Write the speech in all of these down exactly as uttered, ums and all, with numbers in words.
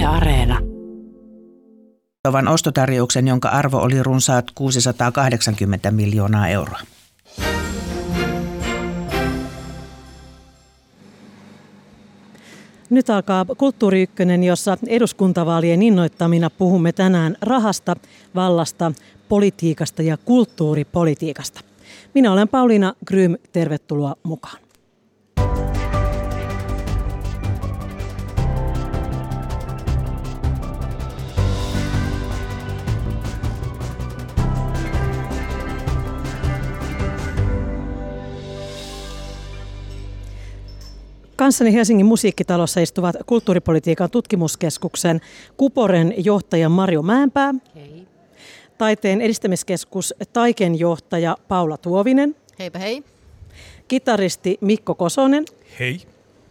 Yle Areena. Tovan ostotarjouksen, jonka arvo oli runsaat kuusisataakahdeksankymmentä miljoonaa euroa. Nyt alkaa Kulttuuri Ykkönen, jossa eduskuntavaalien innoittamina puhumme tänään rahasta, vallasta, politiikasta ja kulttuuripolitiikasta. Minä olen Pauliina Grym, tervetuloa mukaan. Kanssani Helsingin musiikkitalossa istuvat kulttuuripolitiikan tutkimuskeskuksen Kuporen johtaja Marjo Mäenpää. Hei. Taiteen edistämiskeskus Taiken johtaja Paula Tuovinen. Heipä hei. Kitaristi Mikko Kosonen. Hei.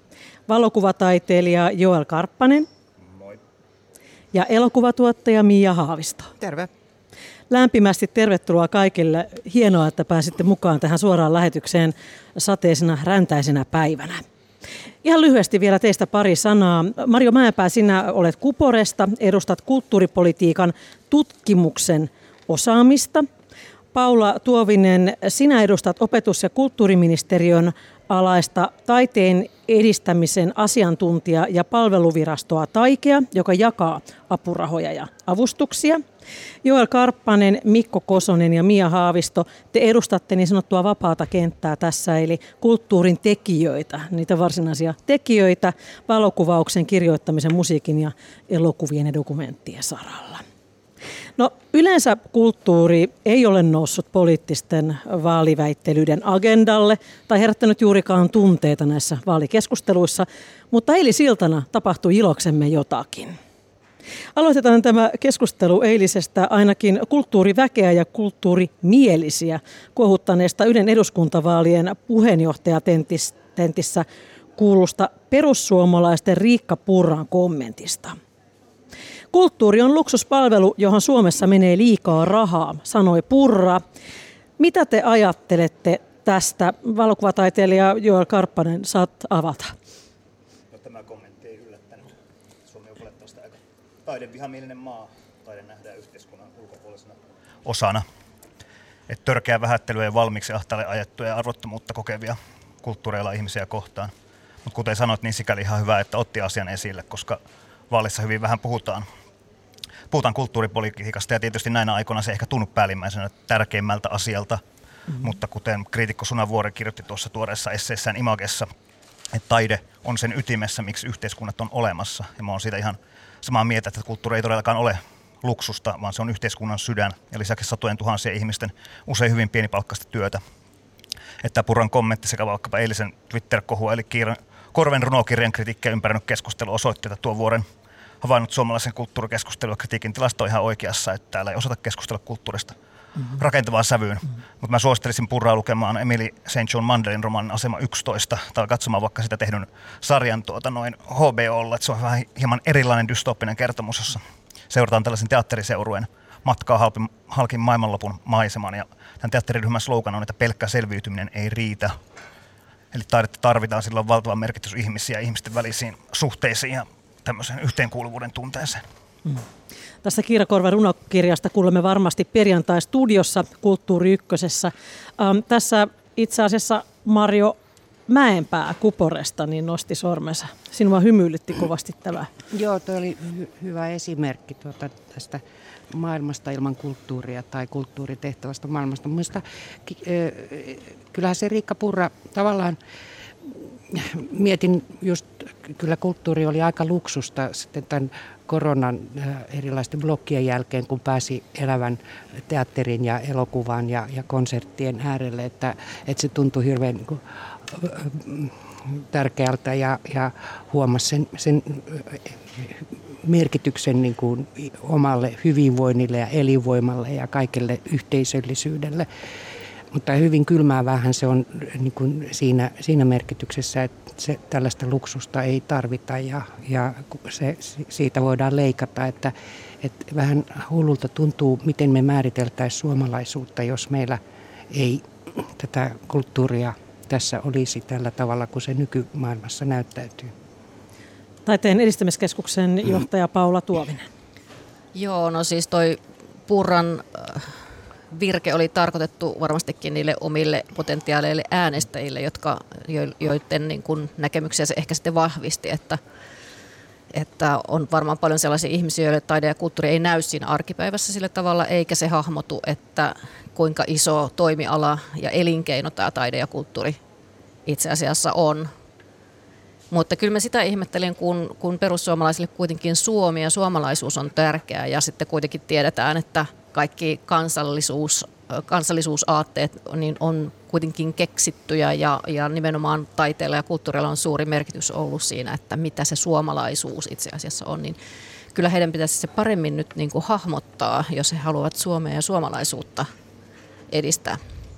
Valokuvataiteilija Joel Karppanen. Moi. Ja elokuvatuottaja Mia Haavisto. Terve. Lämpimästi tervetuloa kaikille. Hienoa, että pääsitte mukaan tähän suoraan lähetykseen sateisena, räntäisenä päivänä. Ihan lyhyesti vielä teistä pari sanaa. Marjo Mäenpää, sinä olet Kuporesta, edustat kulttuuripolitiikan tutkimuksen osaamista. Paula Tuovinen, sinä edustat opetus- ja kulttuuriministeriön alaista taiteen edistämisen asiantuntija- ja palveluvirastoa Taikea, joka jakaa apurahoja ja avustuksia. Joel Karppanen, Mikko Kosonen ja Mia Haavisto, te edustatte niin sanottua vapaata kenttää tässä, eli kulttuurin tekijöitä, niitä varsinaisia tekijöitä valokuvauksen, kirjoittamisen, musiikin ja elokuvien ja dokumenttien saralla. No, yleensä kulttuuri ei ole noussut poliittisten vaaliväittelyiden agendalle tai herättänyt juurikaan tunteita näissä vaalikeskusteluissa, mutta eilisiltana tapahtui iloksemme jotakin. Aloitetaan tämä keskustelu eilisestä ainakin kulttuuriväkeä ja kulttuurimielisiä kuohuttaneesta Ylen eduskuntavaalien puheenjohtajatentissä kuulusta perussuomalaisten Riikka Purran kommentista. Kulttuuri on luksuspalvelu, johon Suomessa menee liikaa rahaa, sanoi Purra. Mitä te ajattelette tästä? Valokuvataiteilija Joel Karppanen, saat avata. No, tämä kommentti ei yllättänyt. Suomi on olettavasti aika taidevihamielinen maa. Taide nähdään yhteiskunnan ulkopuolisena osana. Et törkeä vähättelyä ja valmiiksi ahtaalle ajettuja ja arvottomuutta kokevia kulttuureilla ihmisiä kohtaan. Mutta kuten sanoit, niin sikäli ihan hyvä, että otti asian esille, koska vaalissa hyvin vähän puhutaan. Puhutaan kulttuuripolitiikasta ja tietysti näinä aikoina se ehkä tunnu päällimmäisenä tärkeimmältä asialta. Mm-hmm. Mutta kuten kriitikko Suna Vuori kirjoitti tuossa tuoreessa esseessään Imagessa, että taide on sen ytimessä, miksi yhteiskunnat on olemassa. Ja mä oon siitä ihan samaa mieltä, että kulttuuri ei todellakaan ole luksusta, vaan se on yhteiskunnan sydän ja lisäksi satojen tuhansien ihmisten usein hyvin pienipalkkaista työtä. Että Purran kommentti sekä vaikkapa eilisen Twitter-kohua eli kiiran Korven runokirjan kritiikkiä ympäröinyt keskustelu osoitti, että tuo vuoren havainnut suomalaisen kulttuurikeskustelun ja kritiikin tilasta on ihan oikeassa, että täällä ei osata keskustella kulttuurista mm-hmm. rakentavaan sävyyn. Mm-hmm. Mutta mä suosittelisin Purraa lukemaan Emily Saint John Mandelin romaanin Asema yksitoista tai katsomaan vaikka sitä tehdyn sarjan tuota noin H B O:lla, että se on vähän hieman erilainen dystooppinen kertomus, jossa seurataan tällaisen teatteriseurueen matkaa halpin, halkin maailmanlopun maiseman ja tämän teatteriryhmän slogan on, että pelkkä selviytyminen ei riitä. Eli taidetta tarvitaan, sillä on valtava merkitys ihmisiä ja ihmisten välisiin suhteisiin ja tämmöisen yhteenkuuluvuuden tunteeseen. Mm. Tässä Kiira Korven runokirjasta kuulemme varmasti perjantai-studiossa Kulttuuri Ykkösessä. Ähm, tässä itse asiassa Marjo Mäenpää Kuporesta niin nosti sormensa. Sinua hymyilytti kovasti tämä. Joo, tuo oli hy- hyvä esimerkki tuota, tästä maailmasta ilman kulttuuria tai kulttuuritehtävästä maailmasta. Mielestäni kyllähän se Riikka Purra tavallaan, mietin just, kyllä kulttuuri oli aika luksusta sitten tämän koronan erilaisten blokkien jälkeen, kun pääsi elävän teatterin ja elokuvan ja, ja konserttien äärelle, että, että se tuntui hirveän niin kuin, tärkeältä ja, ja huomasi sen, sen merkityksen niin kuin omalle hyvinvoinnille ja elinvoimalle ja kaikelle yhteisöllisyydelle. Mutta hyvin kylmäävähän se on niin kuin siinä, siinä merkityksessä, että se, tällaista luksusta ei tarvita ja, ja se, siitä voidaan leikata. Että, että vähän hullulta tuntuu, miten me määriteltäisiin suomalaisuutta, jos meillä ei tätä kulttuuria tässä olisi tällä tavalla, kun se nykymaailmassa näyttäytyy. Taiteen edistämiskeskuksen johtaja Paula Tuovinen. Joo, no siis toi Purran virke oli tarkoitettu varmastikin niille omille potentiaaleille äänestäjille, jotka, joiden niin kuin näkemyksiä se ehkä sitten vahvisti, että, että on varmaan paljon sellaisia ihmisiä, joille taide ja kulttuuri ei näy siinä arkipäivässä sillä tavalla, eikä se hahmotu, että kuinka iso toimiala ja elinkeino tämä taide ja kulttuuri itse asiassa on. Mutta kyllä mä sitä ihmettelin, kun, kun perussuomalaisille kuitenkin Suomi ja suomalaisuus on tärkeää ja sitten kuitenkin tiedetään, että kaikki kansallisuus, kansallisuusaatteet niin on kuitenkin keksittyjä ja, ja nimenomaan taiteella ja kulttuurilla on suuri merkitys ollut siinä, että mitä se suomalaisuus itse asiassa on. Niin kyllä heidän pitäisi se paremmin nyt niin kuin hahmottaa, jos he haluavat Suomea ja suomalaisuutta edistää.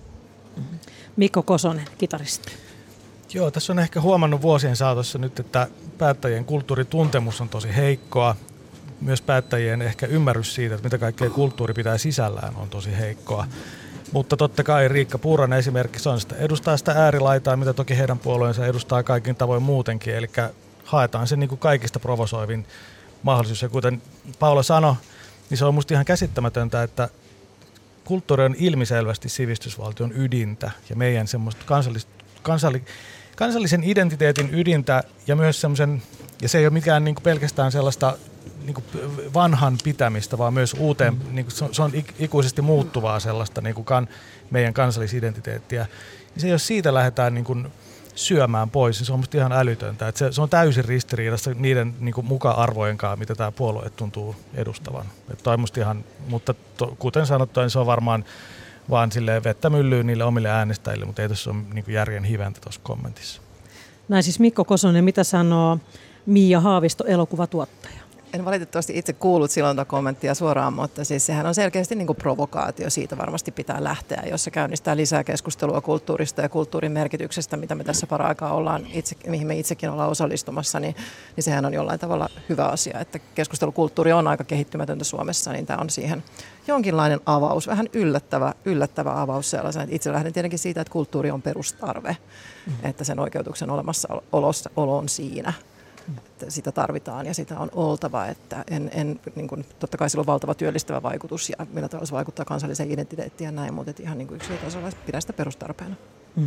Mikko Kosonen, kitaristi. Joo, tässä on ehkä huomannut vuosien saatossa nyt, että päättäjien kulttuurituntemus on tosi heikkoa. Myös päättäjien ehkä ymmärrys siitä, että mitä kaikkea kulttuuri pitää sisällään, on tosi heikkoa. Mutta totta kai Riikka Purran esimerkiksi on sitä, edustaa sitä äärilaitaa, mitä toki heidän puolueensa edustaa kaikin tavoin muutenkin. Eli haetaan se niin kuin kaikista provosoivin mahdollisuus. Ja kuten Paula sanoi, niin se on musta ihan käsittämätöntä, että kulttuuri on ilmiselvästi sivistysvaltion ydintä ja meidän semmoista kansallis, kansalli, kansallisen identiteetin ydintä ja myös semmoisen, ja se ei ole mikään niin kuin pelkästään sellaista niin kuin vanhan pitämistä, vaan myös uuteen, niin kuin se on ikuisesti muuttuvaa sellaista niin kuin kan, meidän kansallisidentiteettiä. Ja se, jos siitä lähdetään niin kuin syömään pois, niin se on musta ihan älytöntä. Että se, se on täysin ristiriidassa niiden niin kuin muka-arvojen kanssa, mitä tämä puolue tuntuu edustavan. Että musta ihan, mutta to, kuten sanottu, niin se on varmaan vaan silleen vettä myllyyn niille omille äänestäjille, mutta ei tässä ole niin kuin järjen hiventä tuossa kommentissa. Näin siis Mikko Kosonen, mitä sanoo Miia Haavisto, elokuvatuottaja? En valitettavasti itse kuullut silloin tuota kommenttia suoraan, mutta siis sehän on selkeästi niin kuin provokaatio. Siitä varmasti pitää lähteä, jos se käynnistää lisää keskustelua kulttuurista ja kulttuurin merkityksestä, mitä me tässä paraikaa ollaan, itse, mihin me itsekin ollaan osallistumassa, niin, niin sehän on jollain tavalla hyvä asia. Että keskustelukulttuuri on aika kehittymätöntä Suomessa, niin tämä on siihen jonkinlainen avaus, vähän yllättävä, yllättävä avaus sellaisen. Itse lähden tietenkin siitä, että kulttuuri on perustarve, mm. että sen oikeutuksen olemassaolo on siinä. Että sitä tarvitaan ja sitä on oltava, että en, en, niin kuin, totta kai sillä on valtava työllistävä vaikutus ja millä tavalla se vaikuttaa kansalliseen identiteettiin ja näin, mutta ihan niin kuin yksilötasolla pidän sitä perustarpeena. Hmm.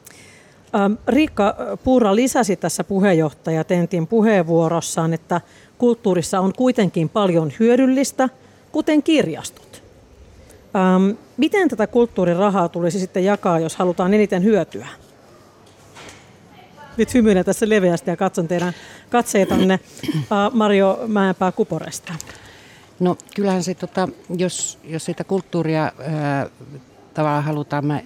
Ähm, Riikka Purra lisäsi tässä puheenjohtaja Tentin puheenvuorossaan, että kulttuurissa on kuitenkin paljon hyödyllistä, kuten kirjastot. Ähm, miten tätä kulttuurirahaa tulisi sitten jakaa, jos halutaan eniten hyötyä? Nyt hymyilen tässä leveästi ja katson teidän katseitanne. Mario Mäenpää Kuporesta. No kyllähän se, tota, jos, jos sitä kulttuuria ää, tavallaan halutaan, mä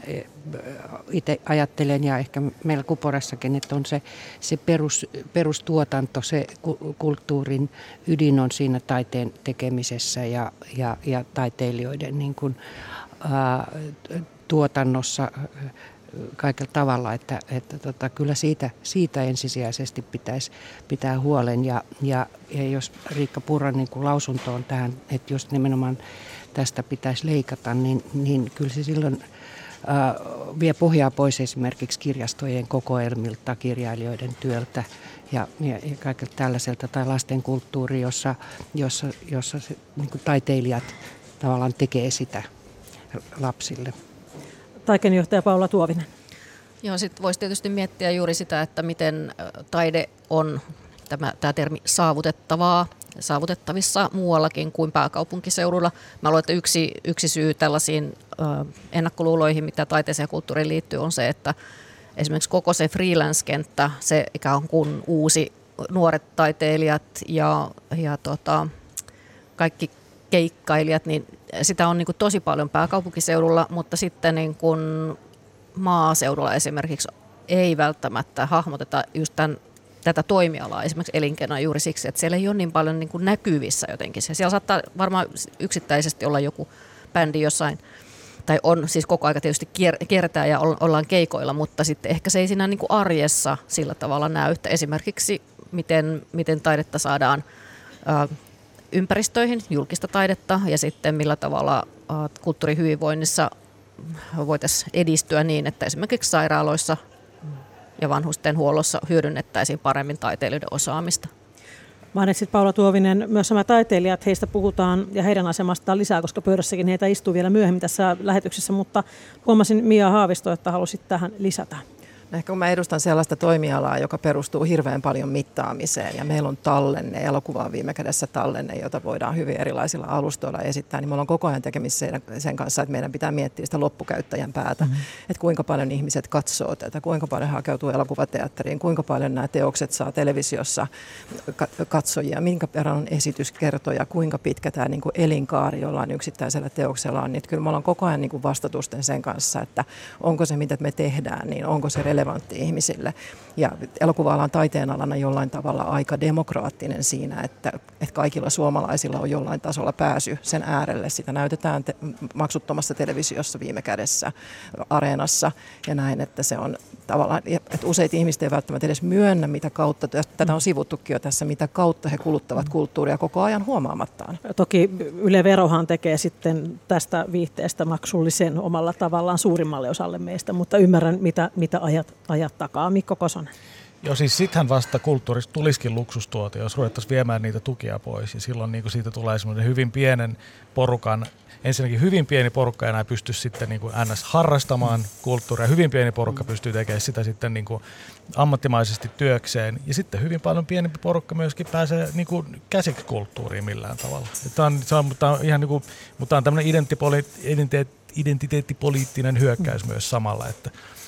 itse ajattelen ja ehkä meillä Kuporessakin, että on se, se perus, perustuotanto, se kulttuurin ydin on siinä taiteen tekemisessä ja, ja, ja taiteilijoiden niin kuin, ää, tuotannossa kaikella tavalla, että, että tota, kyllä siitä, siitä ensisijaisesti pitäisi pitää huolen. Ja, ja, ja jos Riikka Purran niin kuin lausunto on tähän, että jos nimenomaan tästä pitäisi leikata, niin, niin kyllä se silloin ää, vie pohjaa pois esimerkiksi kirjastojen kokoelmilta, kirjailijoiden työltä ja, ja, ja kaikilta tällaiselta, tai lasten kulttuuri, jossa, jossa, jossa se, niin kuin taiteilijat tavallaan tekee sitä lapsille. Taikenjohtaja Paula Tuovinen. Joo, sitten voisi tietysti miettiä juuri sitä, että miten taide on, tämä, tämä termi, saavutettavaa, saavutettavissa muuallakin kuin pääkaupunkiseudulla. Mä luulen, että yksi, yksi syy tällaisiin ö, ennakkoluuloihin, mitä taiteeseen ja kulttuuriin liittyy, on se, että esimerkiksi koko se freelance-kenttä, se ikään kuin uusi nuoret taiteilijat ja, ja tota, kaikki keikkailijat, niin sitä on niin kuin tosi paljon pääkaupunkiseudulla, mutta sitten niin kuin maaseudulla esimerkiksi ei välttämättä hahmoteta just tämän, tätä toimialaa, esimerkiksi elinkeinoa juuri siksi, että siellä ei ole niin paljon niin kuin näkyvissä jotenkin. Siellä saattaa varmaan yksittäisesti olla joku bändi jossain, tai on siis koko aika tietysti kiertää ja ollaan keikoilla, mutta sitten ehkä se ei siinä niin kuin arjessa sillä tavalla näy. Esimerkiksi miten, miten taidetta saadaan äh, ympäristöihin, julkista taidetta ja sitten millä tavalla kulttuurihyvinvoinnissa voitaisiin edistyä niin, että esimerkiksi sairaaloissa ja vanhustenhuollossa hyödynnettäisiin paremmin taiteilijoiden osaamista. Mainitsit Paula Tuovinen, myös nämä taiteilijat, heistä puhutaan ja heidän asemastaan lisää, koska pöydässäkin heitä istuu vielä myöhemmin tässä lähetyksessä, mutta huomasin Mia Haavisto, että halusit tähän lisätä. Ehkä kun mä edustan sellaista toimialaa, joka perustuu hirveän paljon mittaamiseen ja meillä on tallenne, elokuva on viime kädessä tallenne, jota voidaan hyvin erilaisilla alustoilla esittää, niin meillä on koko ajan tekemisissä sen kanssa, että meidän pitää miettiä sitä loppukäyttäjän päätä, mm-hmm. että kuinka paljon ihmiset katsoo tätä, kuinka paljon hakeutuu elokuvateatteriin, kuinka paljon nämä teokset saa televisiossa katsojia, minkä verran on esityskertoja, kuinka pitkä tämä niin kuin elinkaari jollain yksittäisellä teoksella on, niin kyllä me ollaan koko ajan niin kuin vastatusten sen kanssa, että onko se mitä me tehdään, niin onko se relevantti ihmisille. Ja elokuva-ala on taiteen alana jollain tavalla aika demokraattinen siinä, että, että kaikilla suomalaisilla on jollain tasolla pääsy sen äärelle. Sitä näytetään te- maksuttomassa televisiossa viime kädessä, areenassa ja näin, että se on tavallaan, että useat ihmiset eivät välttämättä edes myönnä, mitä kautta, tätä on sivuttukin jo tässä, mitä kautta he kuluttavat kulttuuria koko ajan huomaamattaan. Toki Yle Verohan tekee sitten tästä viihteestä maksullisen omalla tavallaan suurimmalle osalle meistä, mutta ymmärrän, mitä, mitä ajat, ajat takaa. Mikko Kosonen. Joo, siis sittenhän vasta kulttuurista tulisikin luksustuote, jos ruvettaisiin viemään niitä tukia pois. Ja silloin niin kuin siitä tulee semmoinen hyvin pienen porukan, ensinnäkin hyvin pieni porukka enää pystyy sitten niin kuin N S harrastamaan kulttuuria. Hyvin pieni porukka pystyy tekemään sitä sitten niin kuin ammattimaisesti työkseen. Ja sitten hyvin paljon pienempi porukka myöskin pääsee niin kuin käsiksi kulttuuriin millään tavalla. Tämä on, tämä on, tämä on ihan niin kuin, mutta tämä on tämmöinen identiteet, identiteettipoliittinen hyökkäys myös samalla, että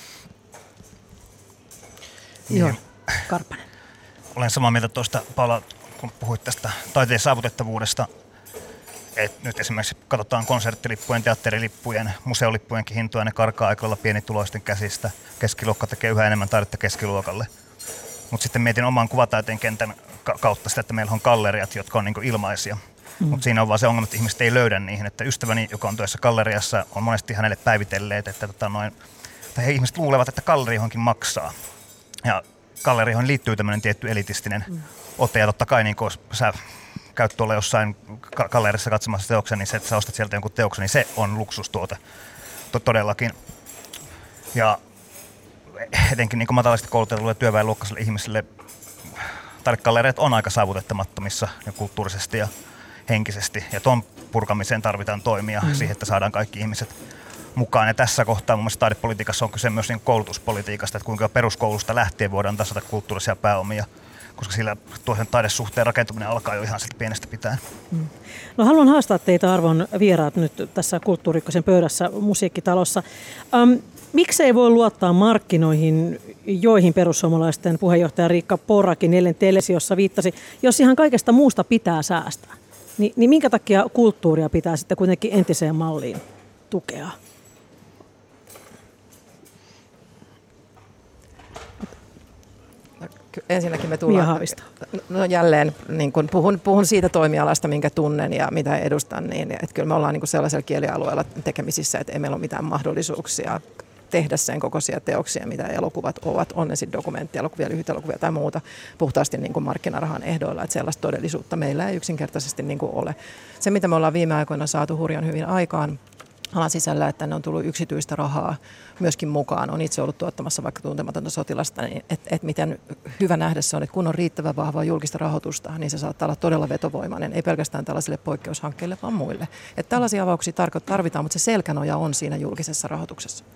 Joo, Karppanen. Olen samaa mieltä tuosta, Paula, kun puhuit tästä taiteen saavutettavuudesta, että nyt esimerkiksi katsotaan konserttilippujen, teatterilippujen, museolippujenkin hintoja, ne karkaa aika lailla pienituloisten käsistä. Keskiluokka tekee yhä enemmän taidetta keskiluokalle. Mutta sitten mietin oman kuvataiteen kentän kautta sitä, että meillä on galleriat, jotka on niinku ilmaisia. Mm. Mutta siinä on vaan se ongelma, että ihmiset ei löydä niihin. Että ystäväni, joka on tuossa galleriassa, on monesti hänelle päivitelleet, että tota noin, he ihmiset luulevat, että galleri johonkin maksaa. Ja galleriin liittyy tämmöinen tietty elitistinen mm. ote, ja totta kai niin kun sä käyt tuolla jossain gallerissa katsomassa teoksen, niin se, että sä ostat sieltä jonkun teoksen, niin se on luksustuote todellakin. Ja etenkin niin matalasti koulutetulle työväenluokkaiselle ihmisille taidegallereet on aika saavutettamattomissa ja kulttuurisesti ja henkisesti, ja ton purkamiseen tarvitaan toimia mm. siihen, että saadaan kaikki ihmiset mukaan. Ja tässä kohtaa mun mielestä taidepolitiikassa on kyse myös niin koulutuspolitiikasta, että kuinka peruskoulusta lähtien voidaan tasata kulttuurisia pääomia, koska sillä tuohon taidesuhteen rakentuminen alkaa jo ihan sieltä pienestä pitäen. Mm. No, haluan haastaa teitä, arvon vieraat, nyt tässä Kulttuuri Ykkösen pöydässä Musiikkitalossa. Um, miksei voi luottaa markkinoihin, joihin perussuomalaisten puheenjohtaja Riikka Porrakin eilen televisiossa viittasi, jos ihan kaikesta muusta pitää säästää? Ni, niin minkä takia kulttuuria pitää sitten kuitenkin entiseen malliin tukea? Ensinnäkin me tullaan, no jälleen niin kun puhun, puhun siitä toimialasta, minkä tunnen ja mitä edustan, niin että kyllä me ollaan niin kun sellaisella kielialueella tekemisissä, että ei meillä ole mitään mahdollisuuksia tehdä sen kokoisia teoksia, mitä elokuvat ovat, on ne sitten dokumenttielokuvia, lyhytelokuvia tai muuta, puhtaasti niin kuin markkinarahan ehdoilla, että sellaista todellisuutta meillä ei yksinkertaisesti niin kuin ole. Se, mitä me ollaan viime aikoina saatu hurjan hyvin aikaan alan sisällä, että ne on tullut yksityistä rahaa myöskin mukaan. On itse ollut tuottamassa vaikka Tuntematonta sotilasta, niin että et miten hyvä nähdä se on, että kun on riittävän vahvaa julkista rahoitusta, niin se saattaa olla todella vetovoimainen, ei pelkästään tällaisille poikkeushankkeille, vaan muille. Että tällaisia avauksia tarvitaan, mutta se selkänoja on siinä julkisessa rahoituksessa.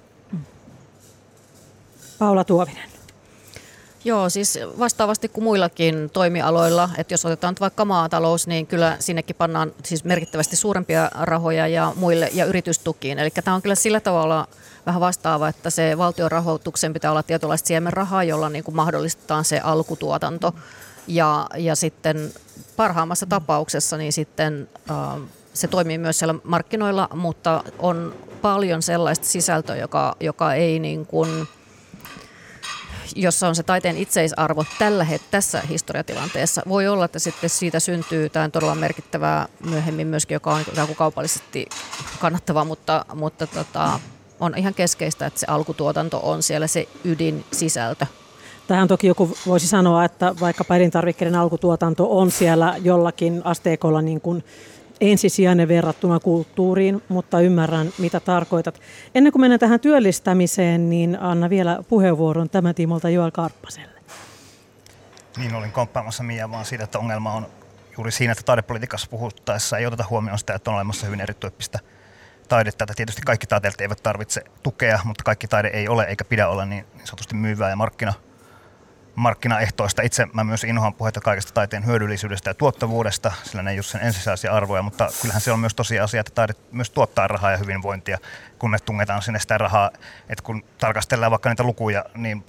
Paula Tuovinen. Joo, siis vastaavasti kuin muillakin toimialoilla, että jos otetaan vaikka maatalous, niin kyllä sinnekin pannaan siis merkittävästi suurempia rahoja ja muille ja yritystukiin. Eli tämä on kyllä sillä tavalla vähän vastaava, että se valtion rahoituksen pitää olla tietynlaista siemenrahaa, jolla niin kuin mahdollistetaan se alkutuotanto. Ja, ja sitten parhaimmassa tapauksessa niin sitten äh, se toimii myös siellä markkinoilla, mutta on paljon sellaista sisältöä, joka, joka ei niin kuin, jossa on se taiteen itseisarvo tällä het- tässä historiatilanteessa. Voi olla, että sitten siitä syntyy jotain todella merkittävää myöhemmin myöskin, joka on ikään kuin kaupallisesti kannattavaa, mutta, mutta tota, on ihan keskeistä, että se alkutuotanto on siellä se ydinsisältö. Tähän toki joku voisi sanoa, että vaikka elintarvikkeiden alkutuotanto on siellä jollakin asteikolla niin kuin ensisijainen verrattuna kulttuuriin, mutta ymmärrän, mitä tarkoitat. Ennen kuin mennään tähän työllistämiseen, niin anna vielä puheenvuoron tämän tiimolta Joel Karppaselle. Niin olin komppaamassa Miaa vaan siitä, että ongelma on juuri siinä, että taidepolitiikassa puhuttaessa ei oteta huomioon sitä, että on olemassa hyvin erityyppistä taidetta. Että tietysti kaikki taiteilijat eivät tarvitse tukea, mutta kaikki taide ei ole eikä pidä olla niin, niin sanotusti myyvää ja markkina, markkinaehtoista. Itse mä myös inhoan puhetta kaikesta taiteen hyödyllisyydestä ja tuottavuudesta, sillä ne ei ole sen ensisijaisia arvoja, mutta kyllähän se on myös tosiasia, että taide myös tuottaa rahaa ja hyvinvointia, kun me tungetaan sinne sitä rahaa. Että kun tarkastellaan vaikka niitä lukuja, niin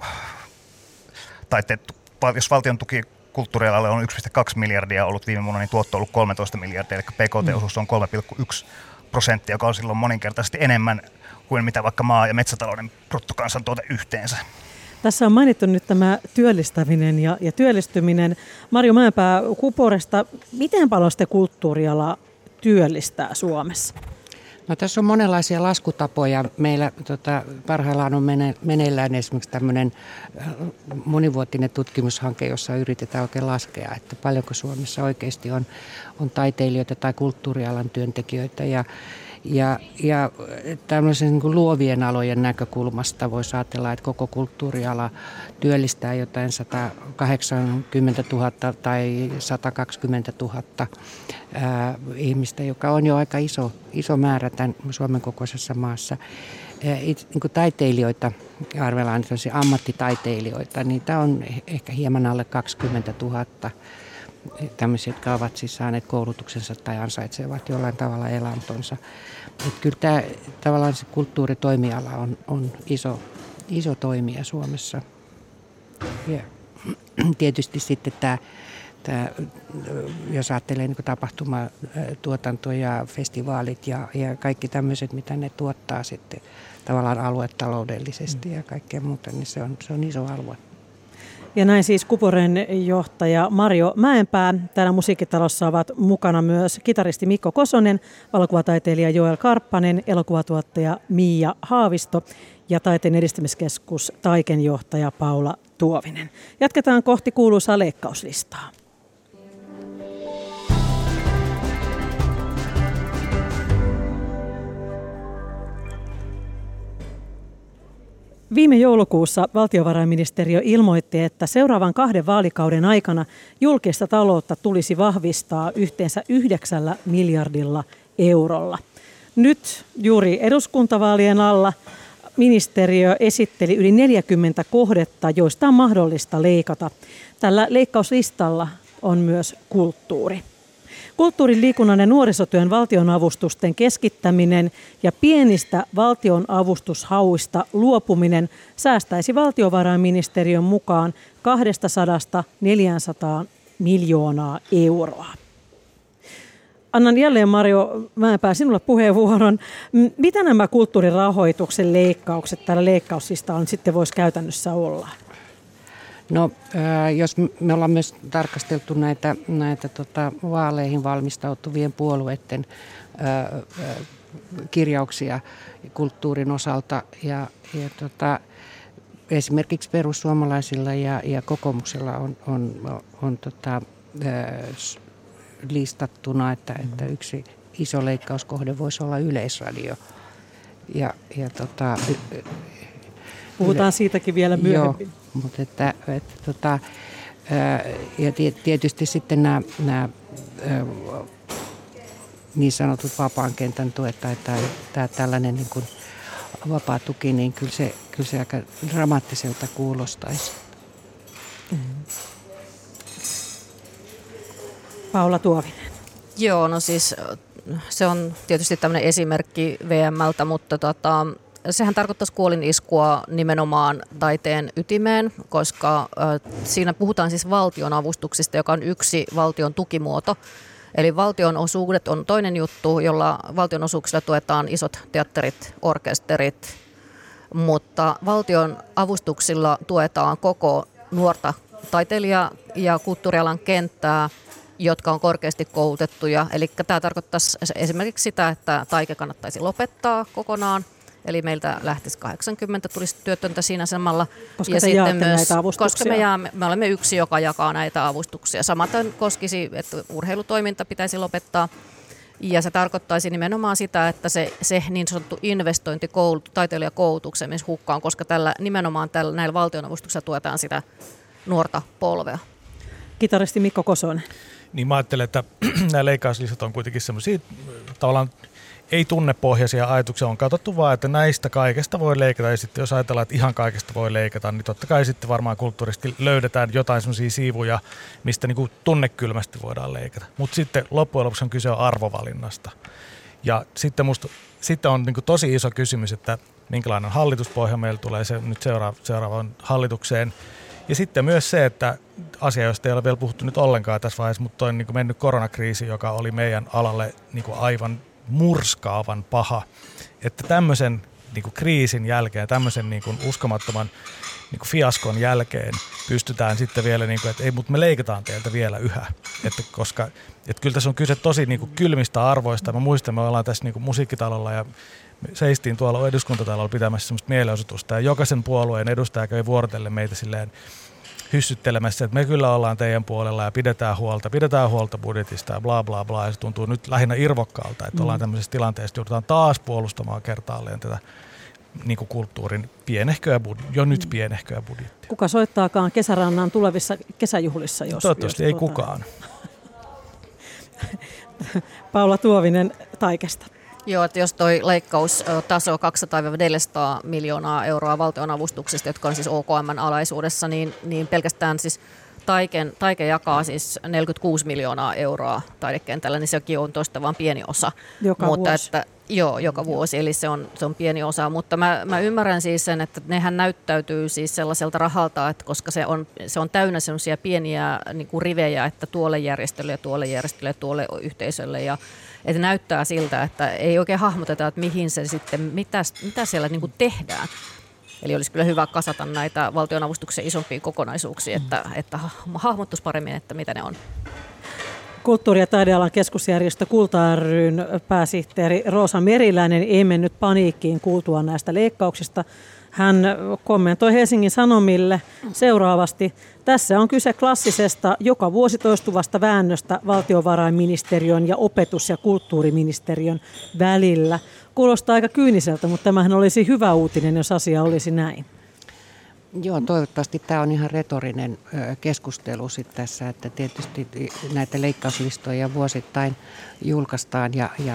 taiteet, jos valtion tuki kulttuurialalle on yksi pilkku kaksi miljardia ollut viime vuonna, niin tuotto on ollut kolmetoista miljardia, eli B K T-osuus on kolme pilkku yksi prosenttia, joka on silloin moninkertaisesti enemmän kuin mitä vaikka maa- ja metsätalouden bruttokansantuote yhteensä. Tässä on mainittu nyt tämä työllistäminen ja, ja työllistyminen. Marjo Mäenpää Kuporesta, miten paljon sitä kulttuuriala työllistää Suomessa? No, tässä on monenlaisia laskutapoja. Meillä tota, parhaillaan on mene, meneillään esimerkiksi tämmöinen monivuotinen tutkimushanke, jossa yritetään oikein laskea, että paljonko Suomessa oikeasti on, on taiteilijoita tai kulttuurialan työntekijöitä. Ja, ja, ja tämmöisen niin kuin luovien alojen näkökulmasta voisi ajatella, että koko kulttuuriala työllistää jotain sata kahdeksankymmentätuhatta tai sata kaksikymmentätuhatta ää, ihmistä, joka on jo aika iso, iso määrä tämän Suomen kokoisessa maassa. It, niin kuin taiteilijoita, arvellaan ammattitaiteilijoita, niitä on ehkä hieman alle kaksikymmentätuhatta. Tämmöisiä, jotka ovat siis saaneet koulutuksensa tai ansaitsevat jollain tavalla elantonsa. Että kyllä tämä tavallaan se kulttuuritoimiala on, on iso, iso toimija Suomessa. Ja tietysti sitten tämä, tämä jos ajattelee niin tapahtumatuotanto ja festivaalit ja, ja kaikki tämmöiset, mitä ne tuottaa sitten tavallaan aluetaloudellisesti ja kaikkea muuta, niin se on, se on iso alue. Ja näin siis Kuporen johtaja Marjo Mäenpää. Täällä Musiikkitalossa ovat mukana myös kitaristi Mikko Kosonen, valokuvataiteilija Joel Karppanen, elokuvatuottaja Miia Haavisto ja Taiteen edistämiskeskus Taiken johtaja Paula Tuovinen. Jatketaan kohti kuuluisaa leikkauslistaa. Viime joulukuussa valtiovarainministeriö ilmoitti, että seuraavan kahden vaalikauden aikana julkista taloutta tulisi vahvistaa yhteensä yhdeksällä miljardilla eurolla. Nyt juuri eduskuntavaalien alla ministeriö esitteli yli neljäkymmentä kohdetta, joista on mahdollista leikata. Tällä leikkauslistalla on myös kulttuuri. Kulttuurin, liikunnan ja nuorisotyön valtionavustusten keskittäminen ja pienistä valtionavustushauista luopuminen säästäisi valtiovarainministeriön mukaan kaksisataa neljäsataa miljoonaa euroa. Annan jälleen Marjo Mäenpää sinulle puheenvuoron. Mitä nämä kulttuurirahoituksen leikkaukset tällä leikkauslistalla sitten voisi käytännössä olla? No, jos me ollaan myös tarkasteltu näitä, näitä tota, vaaleihin valmistautuvien puolueiden ää, kirjauksia kulttuurin osalta ja, ja tota, esimerkiksi perussuomalaisilla ja, ja kokoomuksella on, on, on, on tota, ää, listattuna, että, että yksi iso leikkauskohde voisi olla Yleisradio. Ja, ja tota, Puhutaan yle... siitäkin vielä myöhemmin. Joo. Mutta että, että, tota, ja tietysti sitten nämä, nämä niin sanotut vapaan kentän tuet tai tämä tällainen niin kuin vapaa tuki, niin kyllä se, kyllä se aika dramaattiselta kuulostaisi. Mm-hmm. Paula Tuovinen. Joo, no siis se on tietysti tämmöinen esimerkki V M:ltä, mutta tota, sehän tarkoittaisi kuoliniskua nimenomaan taiteen ytimeen, koska äh, siinä puhutaan siis valtionavustuksista, joka on yksi valtion tukimuoto. Eli valtionosuudet on toinen juttu, jolla valtionosuuksilla tuetaan isot teatterit, orkesterit, mutta valtion avustuksilla tuetaan koko nuorta taiteilija- ja kulttuurialan kenttää, jotka on korkeasti koulutettuja. Eli tämä tarkoittaisi esimerkiksi sitä, että taike kannattaisi lopettaa kokonaan. Eli meiltä lähtisi kahdeksankymmentä tulisi työtöntä siinä samalla. Koska ja te sitten myös, näitä avustuksia. Koska me, jaamme, me olemme yksi, joka jakaa näitä avustuksia. Samaten koskisi, että urheilutoiminta pitäisi lopettaa. Ja se tarkoittaisi nimenomaan sitä, että se, se niin sanottu investointi koulut, taiteilijakoulutukseen menisi hukkaan, koska tällä, nimenomaan tällä, näillä valtionavustuksilla tuetaan sitä nuorta polvea. Kitaristi Mikko Kosonen. Niin mä ajattelen, että nämä leikkauslistat on kuitenkin semmoisia tavallaan ei tunnepohjaisia ajatuksia, on katsottu vaan, että näistä kaikesta voi leikata, ja sitten jos ajatellaan, että ihan kaikesta voi leikata, niin totta kai sitten varmaan kulttuurisesti löydetään jotain semmoisia siivuja, mistä niinku tunnekylmästi voidaan leikata. Mutta sitten loppujen lopuksi on kyse arvovalinnasta. Ja sitten musta sitten on niinku tosi iso kysymys, että minkälainen hallituspohja meillä tulee se, nyt seuraava, seuraavaan hallitukseen. Ja sitten myös se, että asia, josta ei ole vielä puhuttu nyt ollenkaan tässä vaiheessa, mutta on niinku mennyt koronakriisi, joka oli meidän alalle niinku aivan murskaavan paha, että tämmöisen niin kuin kriisin jälkeen, tämmöisen niin kuin uskomattoman niin kuin fiaskon jälkeen pystytään sitten vielä, niin kuin, että ei, mutta me leikataan teiltä vielä yhä, että koska että kyllä tässä on kyse tosi niin kuin kylmistä arvoista. Mä muistan, me ollaan tässä niin kuin musiikkitalolla ja me seistiin tuolla eduskuntatalolla pitämässä semmoista mielenosoitusta ja jokaisen puolueen edustaja kävi vuorotellen meitä silleen hyssyttelemässä, että me kyllä ollaan teidän puolella ja pidetään huolta, pidetään huolta budjetista ja bla bla bla. Ja se tuntuu nyt lähinnä irvokkaalta, että mm. ollaan tämmöisessä tilanteessa, että joudutaan taas puolustamaan kertaalleen tätä niin kuin kulttuurin pienehköä, jo nyt pienehköä budjettia. Kuka soittaakaan kesärannan tulevissa kesäjuhlissa, jos... Toivottavasti jos ei tuota... kukaan. Paula Tuovinen Taikesta. Joo, että jos toi leikkaustaso kaksisataa neljäsataa miljoonaa euroa valtionavustuksista, jotka on siis O K M:n alaisuudessa, niin, niin pelkästään siis Taiken, Taike jakaa siis neljäkymmentäkuusi miljoonaa euroa taidekentällä, niin sekin on toista vain pieni osa. Joka mutta vuosi. Että, joo, joka vuosi, eli se on, se on pieni osa, mutta mä, mä ymmärrän siis sen, että nehän näyttäytyy siis sellaiselta rahalta, että koska se on, se on täynnä sellaisia pieniä niin kuin rivejä, että tuolle järjestölle ja tuolle järjestölle ja tuolle yhteisölle ja että näyttää siltä, että ei oikein hahmoteta, että mihin se sitten, mitä, mitä siellä niin kuin tehdään. Eli olisi kyllä hyvä kasata näitä valtionavustuksen isompiin kokonaisuuksiin, että, että hahmottuisi paremmin, että mitä ne on. Kulttuuri- ja taidealan keskusjärjestö Kulta ry:n pääsihteeri Roosa Meriläinen ei mennyt paniikkiin kuultua näistä leikkauksista. Hän kommentoi Helsingin Sanomille seuraavasti: tässä on kyse klassisesta joka vuosi toistuvasta väännöstä valtiovarainministeriön ja opetus- ja kulttuuriministeriön välillä. Kuulostaa aika kyyniseltä, mutta tämähän olisi hyvä uutinen, jos asia olisi näin. Joo, toivottavasti tämä on ihan retorinen keskustelu sitten tässä, että tietysti näitä leikkauslistoja vuosittain julkaistaan ja, ja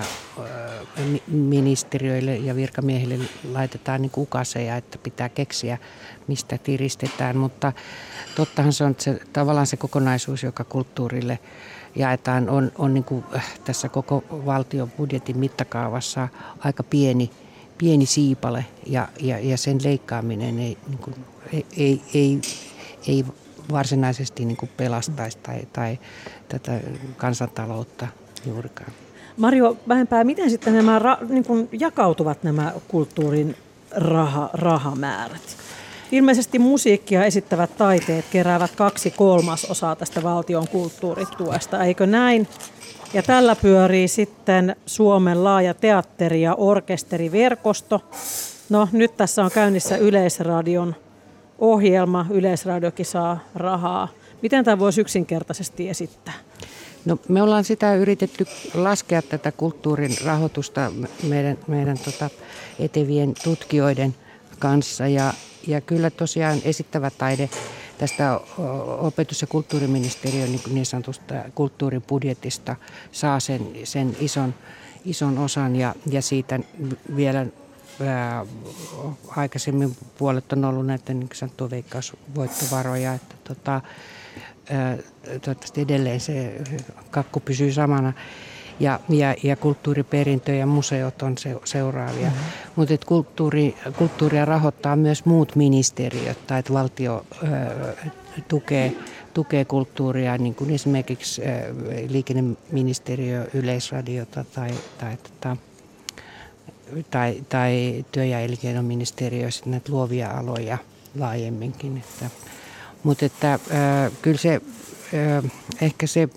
ministeriöille ja virkamiehille laitetaan niin ukaseja, että pitää keksiä, mistä tiristetään, mutta tottahan se on, että se, tavallaan se kokonaisuus, joka kulttuurille jaetaan, on, on niin kuin tässä koko valtion budjetin mittakaavassa aika pieni, pieni siipale ja, ja, ja sen leikkaaminen ei, niin kuin, ei, ei, ei, ei varsinaisesti niin kuin pelastaisi tai, tai tätä kansantaloutta juurikaan. Marjo Vähänpää, miten sitten nämä ra- niin kuin jakautuvat nämä kulttuurin raha, rahamäärät? Ilmeisesti musiikkia esittävät taiteet keräävät kaksi kolmasosaa tästä valtion kulttuurituesta, eikö näin? Ja tällä pyörii sitten Suomen laaja teatteri- ja orkesteriverkosto. No nyt tässä on käynnissä Yleisradion ohjelma, Yleisradiokin saa rahaa. Miten tämä voisi yksinkertaisesti esittää? No, me ollaan sitä yritetty laskea tätä kulttuurin rahoitusta meidän, meidän tota, etevien tutkijoiden kanssa ja, ja kyllä tosiaan esittävä taide tästä opetus- ja kulttuuriministeriön niin, niin sanotusta kulttuuribudjetista saa sen, sen ison, ison osan ja, ja siitä vielä ää, aikaisemmin puolet on ollut näitä niin sanottuja veikkausvoittovaroja, että tota, ää, toivottavasti edelleen se kakku pysyy samana. Ja, ja, ja kulttuuriperintö ja museot on se, seuraavia. Mm-hmm. Mutta kulttuuri, kulttuuria rahoittaa myös muut ministeriöt, tai että valtio ö, tukee, tukee kulttuuria, niin kuin esimerkiksi ö, liikenneministeriö, Yleisradiota tai, tai, tai, tai, tai työ- ja elinkeinoministeriö, näitä luovia aloja laajemminkin. Että, mutta että, ö, kyllä se, ö, ehkä se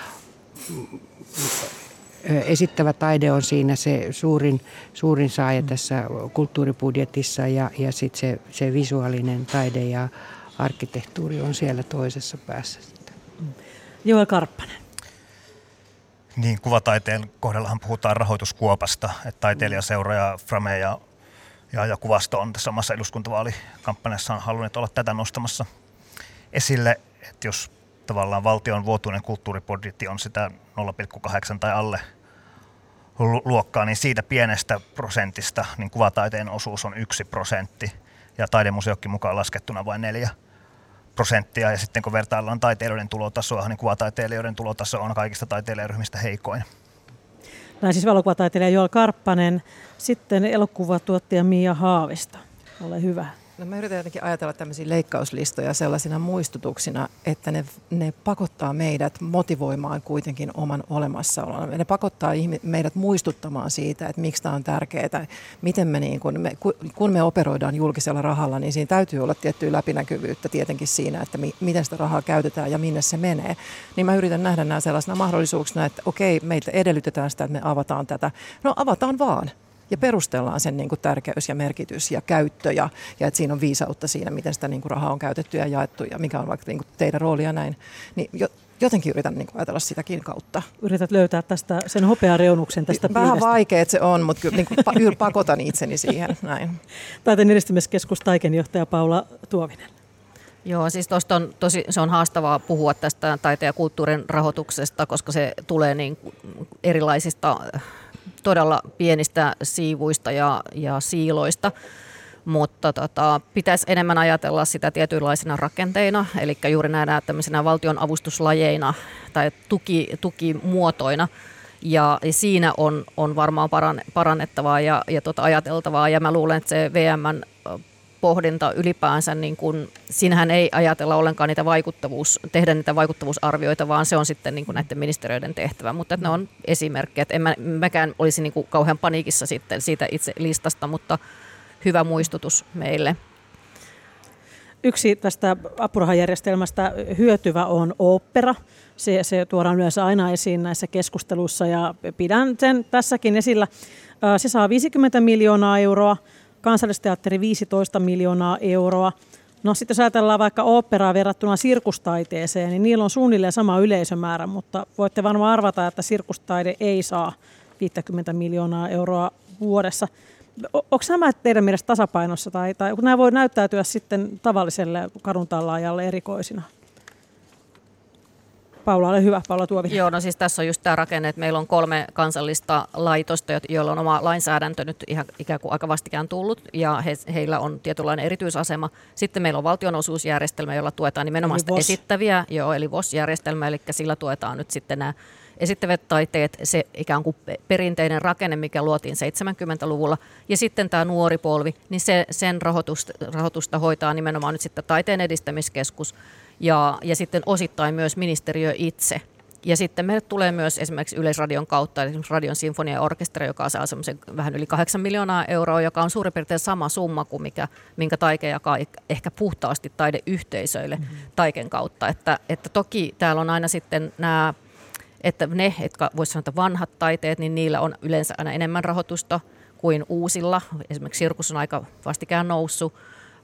esittävä taide on siinä se suurin, suurin saaja tässä kulttuuribudjetissa ja, ja sitten se, se visuaalinen taide ja arkkitehtuuri on siellä toisessa päässä. Joel Karppanen. Niin, kuvataiteen kohdallahan puhutaan rahoituskuopasta, että taiteilijaseura ja Frame ja, ja, ja Kuvasto on tässä omassa eduskuntavaalikampanjassaan halunneet olla tätä nostamassa esille, että jos tavallaan valtion vuotuinen kulttuuribudjetti on sitä nolla pilkku kahdeksan tai alle luokkaa, niin siitä pienestä prosentista niin kuvataiteen osuus on yksi prosentti ja taidemuseokin mukaan laskettuna vain neljä prosenttia. Ja sitten kun vertaillaan taiteilijoiden tulotasoa, niin kuvataiteilijoiden tulotaso on kaikista taiteilijaryhmistä heikoin. Näin siis valokuvataiteilija Joel Karppanen, sitten elokuvatuottaja Mia Haavisto. Ole hyvä. No mä yritän jotenkin ajatella tämmöisiä leikkauslistoja sellaisina muistutuksina, että ne, ne pakottaa meidät motivoimaan kuitenkin oman olemassaolon. Ne pakottaa meidät muistuttamaan siitä, että miksi tämä on tärkeää, miten me, niin kun, me, kun me operoidaan julkisella rahalla, niin siinä täytyy olla tiettyä läpinäkyvyyttä tietenkin siinä, että mi, miten sitä rahaa käytetään ja minne se menee. Niin mä yritän nähdä nämä sellaisena mahdollisuuksina, että okei, meiltä edellytetään sitä, että me avataan tätä. No avataan vaan. Ja perustellaan sen niin kuin tärkeys ja merkitys ja käyttö ja, ja että siinä on viisautta siinä, miten sitä niin kuin rahaa on käytetty ja jaettu ja mikä on vaikka niin kuin teidän rooli ja näin. Niin jo, jotenkin yritän niin kuin ajatella sitäkin kautta. Yrität löytää tästä sen hopeareunuksen tästä Vähän pilvestä. vaikea se on, mutta kyllä niin kuin pakotan itseni siihen. Näin. Taiteen edistämiskeskus Taiken-johtaja Paula Tuovinen. Joo, siis tuosta on tosi, se on haastavaa puhua tästä taiteen ja kulttuurin rahoituksesta, koska se tulee niin erilaisista todella pienistä siivuista ja, ja siiloista, mutta tota, pitäisi enemmän ajatella sitä tietynlaisina rakenteina, eli juuri nähdään tämmöisenä valtion avustuslajeina tai tuki, tukimuotoina, ja siinä on, on varmaan parannettavaa ja, ja tota ajateltavaa, ja mä luulen, että se V M:n pohdinta ylipäänsä, niin kun, siinähän ei ajatella ollenkaan niitä vaikuttavuus, tehdä niitä vaikuttavuusarvioita, vaan se on sitten niin kuin näiden ministeriöiden tehtävä. Mutta ne on esimerkkejä. En mä, mäkään olisi niin kuin kauhean paniikissa sitten siitä itse listasta, mutta hyvä muistutus meille. Yksi tästä apurahajärjestelmästä hyötyvä on ooppera. Se, se tuodaan yleensä aina esiin näissä keskusteluissa ja pidän sen tässäkin esillä. Se saa viisikymmentä miljoonaa euroa. Kansallisteatteri viisitoista miljoonaa euroa. No sitten jos ajatellaan vaikka oopperaa verrattuna sirkustaiteeseen, niin niillä on suunnilleen sama yleisömäärä, mutta voitte varmaan arvata, että sirkustaide ei saa viisikymmentä miljoonaa euroa vuodessa. Onko nämä teidän mielestä tasapainossa tai, tai nämä voi näyttäytyä sitten tavalliselle kaduntallaajalle erikoisina? Paula, ole hyvä. Paula Tuovinen. Joo, no siis tässä on just tämä rakenne, että meillä on kolme kansallista laitosta, joilla on oma lainsäädäntö nyt ihan ikään kuin aika vastikään tullut, ja he, heillä on tietynlainen erityisasema. Sitten meillä on valtionosuusjärjestelmä, jolla tuetaan nimenomaan sitä esittäviä, joo, eli V O S-järjestelmä, eli sillä tuetaan nyt sitten nämä esittävät taiteet, se ikään kuin perinteinen rakenne, mikä luotiin seitsemänkymmentäluvulla, ja sitten tämä nuori polvi, niin se, sen rahoitusta, rahoitusta hoitaa nimenomaan nyt sitten Taiteen edistämiskeskus, Ja, ja sitten osittain myös ministeriö itse. Ja sitten meille tulee myös esimerkiksi Yleisradion kautta, esimerkiksi Radion sinfoniaorkesteri, joka saa semmoisen vähän yli kahdeksan miljoonaa euroa, joka on suurin piirtein sama summa kuin mikä, minkä Taike jakaa ehkä puhtaasti taideyhteisöille mm-hmm. Taiken kautta. Että, että toki täällä on aina sitten nämä, että ne, jotka voisi sanoa, että vanhat taiteet, niin niillä on yleensä aina enemmän rahoitusta kuin uusilla. Esimerkiksi sirkus on aika vastikään noussut.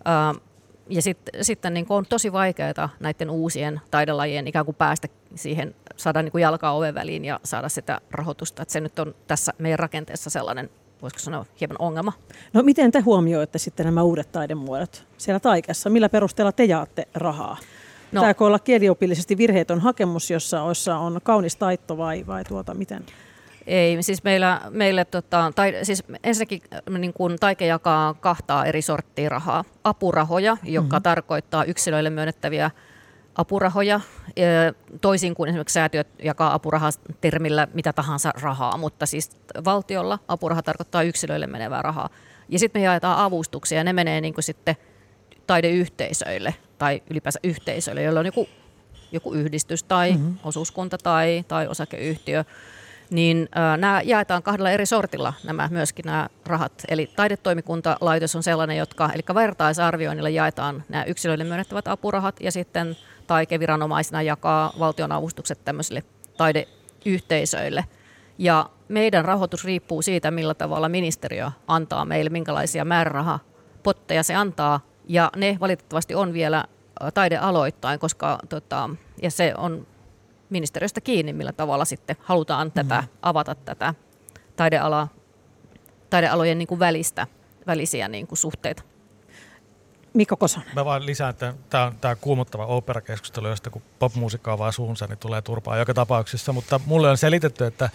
Ja sitten, sitten niin on tosi vaikeaa näiden uusien taidelajien ikään kuin päästä siihen, saada niin kuin jalkaa oven väliin ja saada sitä rahoitusta. Että se nyt on tässä meidän rakenteessa sellainen, voisiko sanoa, hieman ongelma. No miten te huomioitte sitten nämä uudet taidemuodot siellä Taikessa? Millä perusteella te jaatte rahaa? No, pitääkö olla kieliopillisesti virheetön hakemus, jossa on kaunis taitto vai, vai tuota, miten? Ei, siis meillä, meille tota, tai, siis ensinnäkin niin kun Taike jakaa kahtaa eri sorttia rahaa. Apurahoja, joka mm-hmm. tarkoittaa yksilöille myönnettäviä apurahoja, toisin kuin esimerkiksi säätiöt jakaa apurahatermillä mitä tahansa rahaa, mutta siis valtiolla apuraha tarkoittaa yksilöille menevää rahaa. Ja sitten me jaetaan avustuksia ja ne menee niin kuin sitten taideyhteisöille tai ylipäänsä yhteisöille, joilla on joku, joku yhdistys tai mm-hmm. osuuskunta tai, tai osakeyhtiö. Niin äh, nämä jaetaan kahdella eri sortilla nämä myöskin nämä rahat. Eli taidetoimikuntalaitos on sellainen, jotka, eli vertaisarvioinnilla jaetaan nämä yksilöille myönnettävät apurahat ja sitten Taike viranomaisena jakaa valtionavustukset tämmöisille taideyhteisöille. Ja meidän rahoitus riippuu siitä, millä tavalla ministeriö antaa meille, minkälaisia määrärahapotteja se antaa. Ja ne valitettavasti on vielä taidealoittain, koska tota, ja se on ministeriöstä kiinni, millä tavalla sitten halutaan tätä, mm-hmm. avata tätä taideala, taidealojen niin kuin välistä, välisiä niin kuin suhteita. Mikko Kosonen. Mä vaan lisään, että tämä on, tää on kuumottava oopperakeskustelu, josta kun popmusiikka avaa suunsa, niin tulee turpaa joka tapauksessa. Mutta mulle on selitetty, että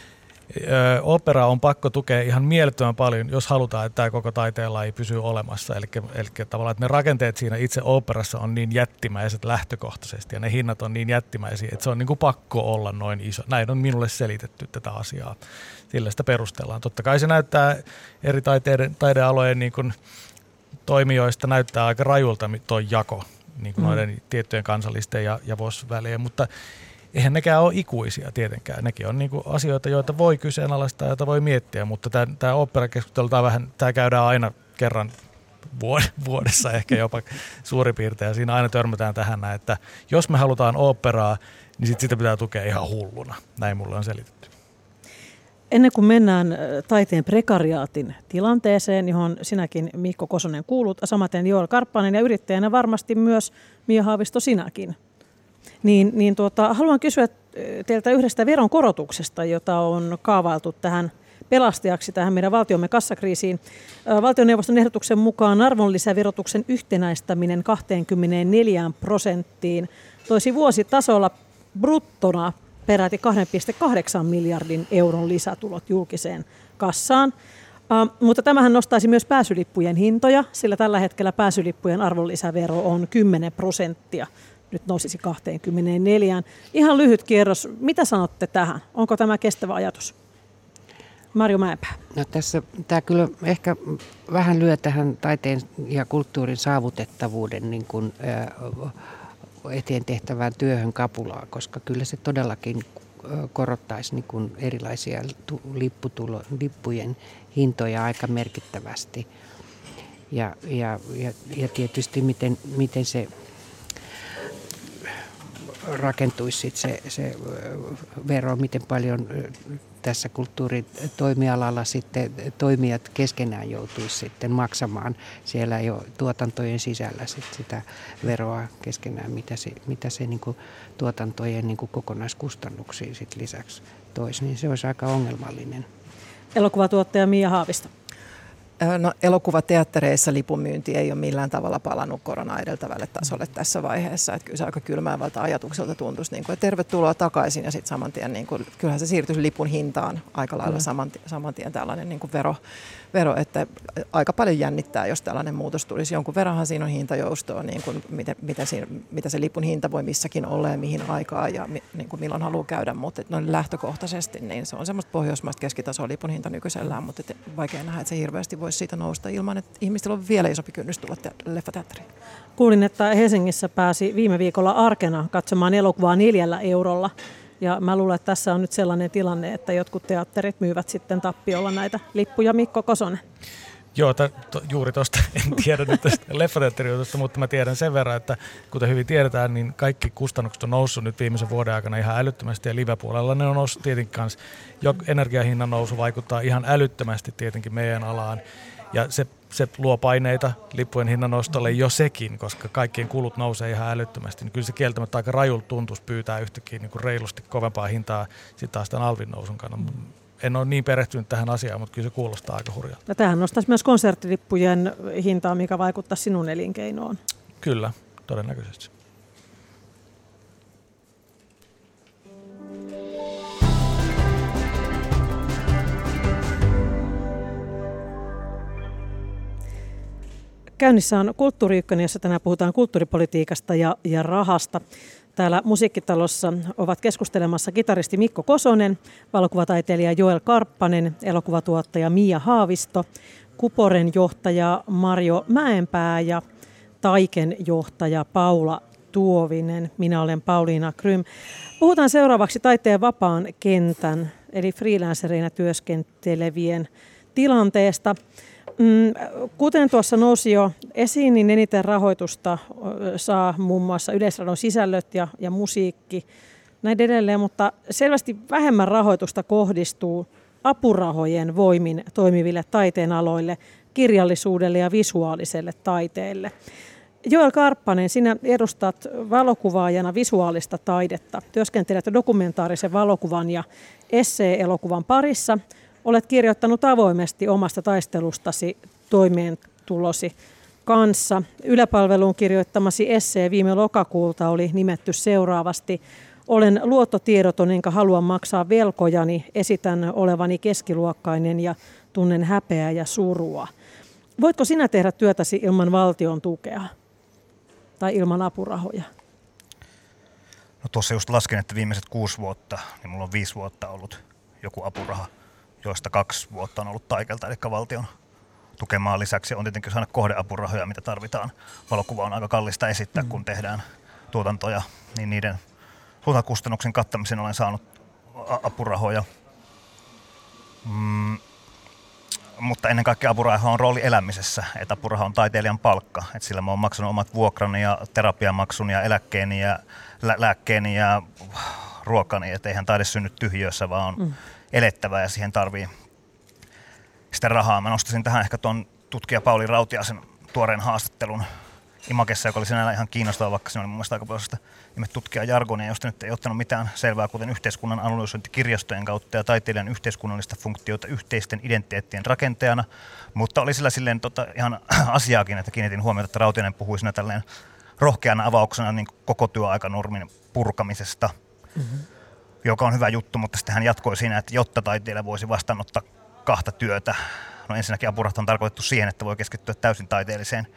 ö, opera on pakko tukea ihan mielettömän paljon, jos halutaan, että tämä koko taiteenlaji pysyy olemassa. Eli, eli tavallaan, että ne rakenteet siinä itse oopperassa on niin jättimäiset lähtökohtaisesti ja ne hinnat on niin jättimäisiä, että se on niin kuin pakko olla noin iso. Näin on minulle selitetty tätä asiaa. Sillä sitä perustellaan. Totta kai se näyttää eri taiteiden, taidealojen niin kuin toimijoista näyttää aika rajulta tuo jako niin kuin mm. noiden tiettyjen kansallisten ja, ja V O S välien, mutta eihän nekään ole ikuisia tietenkään. Nekin on niin kuin asioita, joita voi kyseenalaistaa, joita voi miettiä, mutta tämä, tämä oopperakeskustelu, tämä, vähän, tämä käydään aina kerran vuodessa ehkä jopa suurin piirtein, ja siinä aina törmätään tähän, että jos me halutaan oopperaa, niin sit sitä pitää tukea ihan hulluna. Näin mulle on selitetty. Ennen kuin mennään taiteen prekariaatin tilanteeseen, johon sinäkin Mikko Kosonen kuulut, samaten Joel Karppanen ja yrittäjänä varmasti myös Mia Haavisto sinäkin, niin, niin tuota, haluan kysyä teiltä yhdestä veronkorotuksesta, jota on kaavailtu tähän pelastajaksi tähän meidän valtiomme kassakriisiin. Valtioneuvoston ehdotuksen mukaan arvonlisäverotuksen yhtenäistäminen kaksikymmentäneljä prosenttiin toisi vuositasolla bruttona peräti kaksi pilkku kahdeksan miljardin euron lisätulot julkiseen kassaan. Uh, mutta tämähän nostaisi myös pääsylippujen hintoja, sillä tällä hetkellä pääsylippujen arvonlisävero on kymmenen prosenttia. Nyt nousisi kaksikymmentäneljä. Ihan lyhyt kierros. Mitä sanotte tähän? Onko tämä kestävä ajatus? Marjo Mäenpää. No tässä tämä kyllä ehkä vähän lyö tähän taiteen ja kulttuurin saavutettavuuden niin kuin, ää, eteen tehtävään työhön kapulaa, koska kyllä se todellakin korottaisi niin kuin erilaisia lipputulo, lippujen hintoja aika merkittävästi. Ja, ja, ja, ja tietysti miten, miten se rakentuisi sit se, se vero, miten paljon tässä kulttuuritoimialalla sitten toimijat keskenään joutuisi sitten maksamaan siellä jo tuotantojen sisällä sit sitä veroa keskenään, mitä se, mitä se niin kuin tuotantojen niin kuin kokonaiskustannuksiin sit lisäksi toisi, niin se olisi aika ongelmallinen. Elokuvatuottaja Mia Haavisto. No, elokuvateattereissa lipunmyynti ei ole millään tavalla palannut korona edeltävälle tasolle tässä vaiheessa. Että kyllä se aika kylmäävältä ajatukselta tuntuisi, niin kuin, että tervetuloa takaisin ja sitten saman tien, niin kuin, kyllähän se siirtyisi lipun hintaan aika lailla saman, saman tien tällainen niin kuin vero, vero, että aika paljon jännittää, jos tällainen muutos tulisi. Jonkun verranhan siinä on hintajoustoa, niin kuin miten, miten siinä, mitä se lipun hinta voi missäkin olla ja mihin aikaan ja niin kuin milloin haluaa käydä, mutta noin lähtökohtaisesti niin se on semmoista pohjoismaista keskitasoa lipun hinta nykyisellään, mutta vaikea nähdä, että se hirveästi voisi siitä nousta ilman, että ihmisillä on vielä isompi kynnys tulla te- leffateatteriin. Kuulin, että Helsingissä pääsi viime viikolla arkena katsomaan elokuvaa neljällä eurolla. Ja mä luulen, että tässä on nyt sellainen tilanne, että jotkut teatterit myyvät sitten tappiolla näitä lippuja. Mikko Kosonen. Joo, t- to, juuri tuosta en tiedä nyt tästä leffateatterijutusta, mutta mä tiedän sen verran, että kuten hyvin tiedetään, niin kaikki kustannukset on noussut nyt viimeisen vuoden aikana ihan älyttömästi ja live-puolella ne on noussut tietenkin kanssa. Jo energiahinnan nousu vaikuttaa ihan älyttömästi tietenkin meidän alaan ja se, se luo paineita lippujen hinnan nostolle jo sekin, koska kaikkien kulut nousee ihan älyttömästi. Niin kyllä se kieltämättä aika rajulta tuntuisi pyytää yhtäkkiä niin kuin reilusti kovempaa hintaa sitten taas tämän alvin nousun kannalta. En ole niin perehtynyt tähän asiaan, mutta kyllä se kuulostaa aika hurjalta. Ja tämähän nostaisi myös konserttilippujen hintaa, mikä vaikuttaa sinun elinkeinoon. Kyllä, todennäköisesti. Käynnissä on Kulttuuri Ykkönen, jossa tänään puhutaan kulttuuripolitiikasta ja, ja rahasta. Täällä Musiikkitalossa ovat keskustelemassa kitaristi Mikko Kosonen, valokuvataiteilija Joel Karppanen, elokuvatuottaja Mia Haavisto, Kuporen johtaja Marjo Mäenpää ja Taiken johtaja Paula Tuovinen. Minä olen Pauliina Krym. Puhutaan seuraavaksi taiteen vapaan kentän, eli freelancerina työskentelevien tilanteesta. Kuten tuossa nousi jo esiin, niin eniten rahoitusta saa muun muassa Yleisradion sisällöt ja, ja musiikki, näin edelleen, mutta selvästi vähemmän rahoitusta kohdistuu apurahojen voimin toimiville taiteenaloille, kirjallisuudelle ja visuaaliselle taiteelle. Joel Karppanen, sinä edustat valokuvaajana visuaalista taidetta, työskentelet dokumentaarisen valokuvan ja essee-elokuvan parissa. Olet kirjoittanut avoimesti omasta taistelustasi toimeentulosi kanssa. Yle-palveluun kirjoittamasi essee viime lokakuulta oli nimetty seuraavasti: olen luottotiedoton enkä halua maksaa velkojani, esitän olevani keskiluokkainen ja tunnen häpeää ja surua. Voitko sinä tehdä työtäsi ilman valtion tukea tai ilman apurahoja? No tuossa just lasken, että viimeiset kuusi vuotta, niin mulla on viisi vuotta ollut joku apuraha, joista kaksi vuotta on ollut Taikelta, eli valtion tukemaan lisäksi. On tietenkin saada kohdeapurahoja, mitä tarvitaan. Valokuva on aika kallista esittää, mm. kun tehdään tuotantoja, niin niiden tuotantokustannuksen kattamisen olen saanut apurahoja. Mm. Mutta ennen kaikkea apuraha on rooli elämisessä, että apuraha on taiteilijan palkka. Et sillä mä oon maksanut omat vuokrani ja terapiamaksun ja eläkkeeni ja lä- lääkkeeni ja ruokani. Että eihän taide synny tyhjössä, vaan on mm. elettävää ja siihen tarvii sitä rahaa. Mä nostasin tähän ehkä tuon tutkija Pauli Rautiaisen tuoreen haastattelun Imagessa, joka oli sinällään ihan kiinnostava, vaikka siinä oli mun mielestä aika paljon sitä tutkija-jargonia, josta nyt ei ottanut mitään selvää, kuten yhteiskunnan analysointi kirjastojen kautta ja taiteilijan yhteiskunnallista funktiota yhteisten identiteettien rakenteena. Mutta oli sillä silleen tota, ihan asiaakin, että kiinnitin huomiota, että Rautiainen puhui siinä tälleen rohkeana avauksena niin koko työaikanormin purkamisesta, mm-hmm. joka on hyvä juttu, mutta sitten hän jatkoi siinä, että jotta taiteilija voisi vastaanottaa kahta työtä. No ensinnäkin apurahat on tarkoitettu siihen, että voi keskittyä täysin taiteelliseen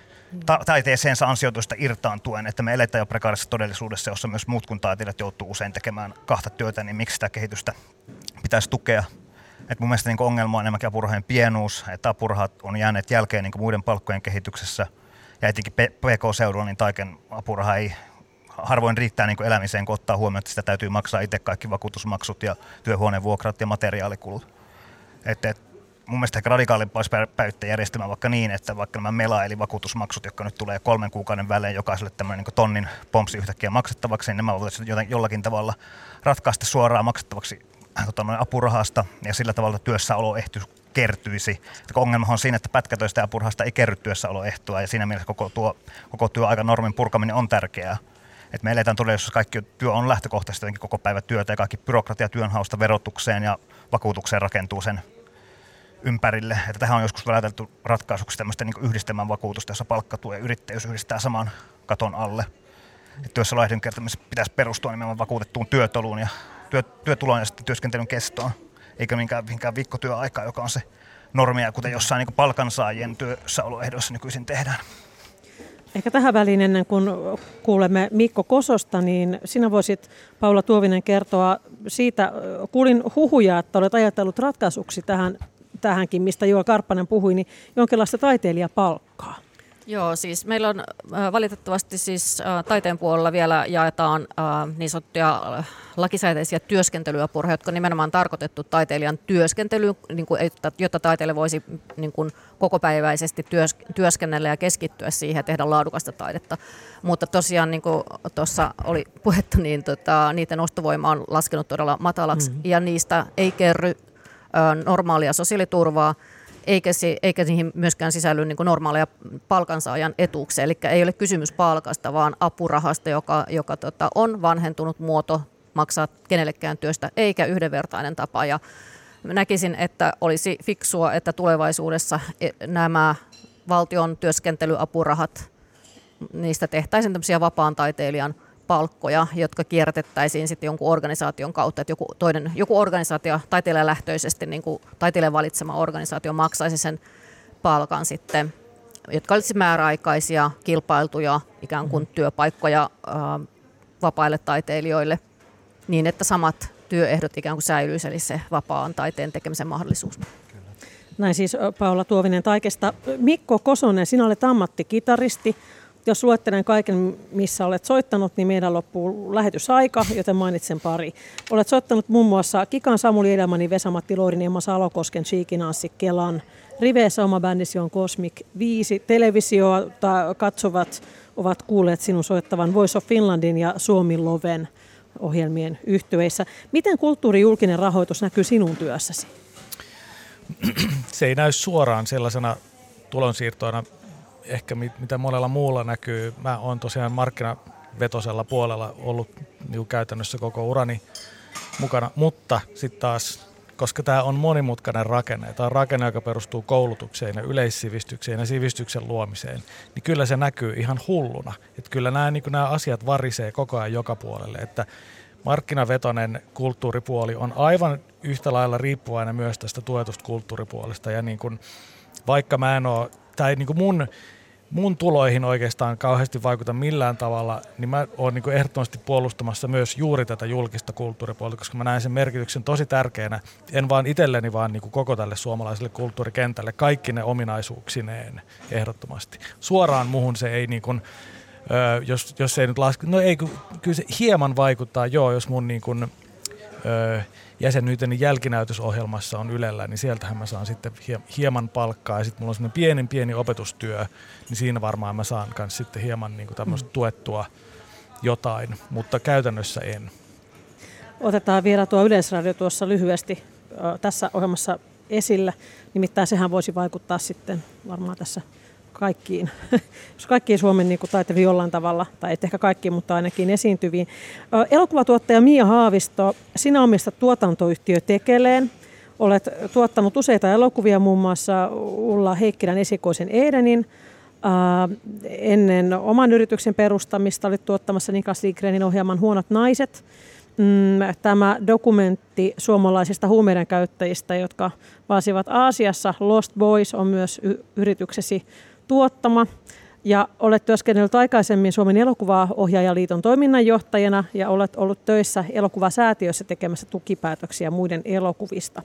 Ta- taiteeseensa ansioituista irtaantuen, että me eletään jo prekaarisessa todellisuudessa, jossa myös muut kuin taiteilijat joutuu usein tekemään kahta työtä, niin miksi sitä kehitystä pitäisi tukea? Et mun mielestä niin ongelma on enemmänkin apurahojen pienuus, että apurahat on jääneet jälkeen niin muiden palkkojen kehityksessä, ja etenkin P K-seudulla niin Taiken apuraha ei harvoin riittää niin elämiseen, kun ottaa huomioon, että sitä täytyy maksaa itse kaikki vakuutusmaksut ja työhuoneen vuokrat ja materiaalikulut. Et, et, Mun mielestä ehkä radikaalimpaa olisi päivittää järjestelmää vaikka niin, että vaikka nämä mela- eli vakuutusmaksut, jotka nyt tulee kolmen kuukauden välein jokaiselle tämmöinen niin tonnin pompsi yhtäkkiä maksettavaksi, niin nämä voitaisiin jollakin tavalla ratkaista suoraan maksettavaksi tota, apurahasta ja sillä tavalla työssäoloehto kertyisi. Ja ongelma on siinä, että pätkätöistä ja apurahasta ei kerry työssäoloehtoa ja siinä mielessä koko, tuo, koko työaikanormin purkaminen on tärkeää. Et me eletään todellisuudessa, kaikki työ on lähtökohtaisesti koko päivä työtä ja kaikki byrokratia työnhausta verotukseen ja vakuutukseen rakentuu sen ympärille. Että tähän on joskus välitelty ratkaisuksi tämmöistä niin yhdistelmän vakuutusta, jossa palkkatuo ja yrittäjyys yhdistää saman katon alle. Työssäoloehdon kertomisessa pitäisi perustua nimenomaan vakuutettuun työtoluun ja työ, työtuloon ja sitten työskentelyn kestoon, eikä minkään, minkään viikkotyöaikaa, joka on se normia, kuten jossain niin palkansaajien työssäoloehdoissa nykyisin tehdään. Ehkä tähän väliin ennen kuin kuulemme Mikko Kososta, niin sinä voisit, Paula Tuovinen, kertoa siitä, kuulin huhuja, että olet ajatellut ratkaisuksi tähän tähänkin, mistä Joa Karppanen puhui, niin jonkinlaista taiteilijapalkkaa. Joo, siis meillä on äh, valitettavasti siis äh, taiteen puolella vielä jaetaan äh, niin sanottuja äh, lakisääteisiä työskentelyapurahoja, jotka on nimenomaan tarkoitettu taiteilijan työskentelyyn, niin kuin, jotta taiteilija voisi niin kuin, kokopäiväisesti työs, työskennellä ja keskittyä siihen ja tehdä laadukasta taidetta. Mutta tosiaan, niin kuin tuossa oli puhetta, niin tota, niiden ostovoima on laskenut todella matalaksi mm-hmm. ja niistä ei kerry äh, normaalia sosiaaliturvaa, Eikä, se, eikä niihin myöskään sisälly niin kuin normaaleja palkansaajan etuuksia. Eli ei ole kysymys palkasta, vaan apurahasta, joka, joka tota, on vanhentunut muoto maksaa kenellekään työstä, eikä yhdenvertainen tapa. Ja näkisin, että olisi fiksua, että tulevaisuudessa nämä valtion työskentelyapurahat, niistä tehtäisiin tämmöisiä vapaan taiteilijan palkkoja, jotka kierrätettäisiin sitten jonkun organisaation kautta, että joku, toinen, joku organisaatio taiteilijalähtöisesti, niin kuin taiteilijan valitsema organisaatio maksaisi sen palkan sitten, jotka olisivat määräaikaisia, kilpailtuja ikään kuin työpaikkoja ää, vapaille taiteilijoille, niin että samat työehdot ikään kuin säilyisivät, eli se vapaan taiteen tekemisen mahdollisuus. Näin siis Paula Tuovinen Taikesta. Mikko Kosonen, sinä olet ammattikitaristi. Jos luettelen kaiken, missä olet soittanut, niin meidän loppuu lähetysaika, joten mainitsen pari. Olet soittanut muun muassa Kikan, Samuli Edelmanin, Vesa-Matti Loirin, Emma Salokosken, Cheekinanssi, Kelan. Riveessä oma bändisi on Cosmic viisi. Televisiota katsovat ovat kuulleet sinun soittavan Voice of Finlandin ja Suomi Loven ohjelmien yhtyeissä. Miten kulttuurijulkinen rahoitus näkyy sinun työssäsi? Se ei näy suoraan sellaisena tulonsiirtoina, ehkä mitä monella muulla näkyy. Mä oon tosiaan markkinavetoisella puolella ollut niin käytännössä koko urani mukana, mutta sitten taas koska tämä on monimutkainen rakenne. Tämä on rakenne, joka perustuu koulutukseen ja yleissivistykseen ja sivistyksen luomiseen. Niin kyllä se näkyy ihan hulluna. Että kyllä nämä, niin nämä asiat varisee koko ajan joka puolelle. Että markkinavetoinen kulttuuripuoli on aivan yhtä lailla riippuvainen myös tästä tuetusta kulttuuripuolesta. Ja niin kuin, vaikka mä en ole, tai niin kuin mun, mun tuloihin oikeastaan kauheasti vaikuta millään tavalla, niin mä oon niin kuin ehdottomasti puolustamassa myös juuri tätä julkista kulttuuripuolta, koska mä näen sen merkityksen tosi tärkeänä, en vaan itselleni, vaan niin kuin koko tälle suomalaiselle kulttuurikentälle, kaikki ne ominaisuuksineen ehdottomasti. Suoraan muhun se ei niin kuin, Öö, jos, jos ei nyt laske, no ei, kyllä se hieman vaikuttaa, joo, jos mun niin kun, öö, jäsenyyteni jälkinäytösohjelmassa on Ylellä, niin sieltähän mä saan sitten hie, hieman palkkaa, ja sitten mulla on semmoinen pieni, pieni opetustyö, niin siinä varmaan mä saan myös sitten hieman niin kuin tämmöistä tuettua jotain, mutta käytännössä en. Otetaan vielä tuo Yleisradio tuossa lyhyesti ö, tässä ohjelmassa esillä, nimittäin sehän voisi vaikuttaa sitten varmaan tässä kaikkiin, jos kaikkiin Suomen niin taiteilijoihin jollain tavalla, tai et ehkä kaikkiin, mutta ainakin esiintyviin. Elokuvatuottaja Mia Haavisto, sinä omistat tuotantoyhtiö Tekeleen. Olet tuottanut useita elokuvia, muun muassa Ulla Heikkilän esikoisen Edenin. Ennen oman yrityksen perustamista olit tuottamassa Niklas Lindgrenin ohjelman Huonot naiset. Tämä dokumentti suomalaisista huumeiden käyttäjistä, jotka vaasivat Aasiassa, Lost Boys, on myös y- yrityksesi tuottama. Ja olet työskennellyt aikaisemmin Suomen elokuvaohjaajaliiton toiminnanjohtajana ja olet ollut töissä elokuvasäätiössä tekemässä tukipäätöksiä muiden elokuvista.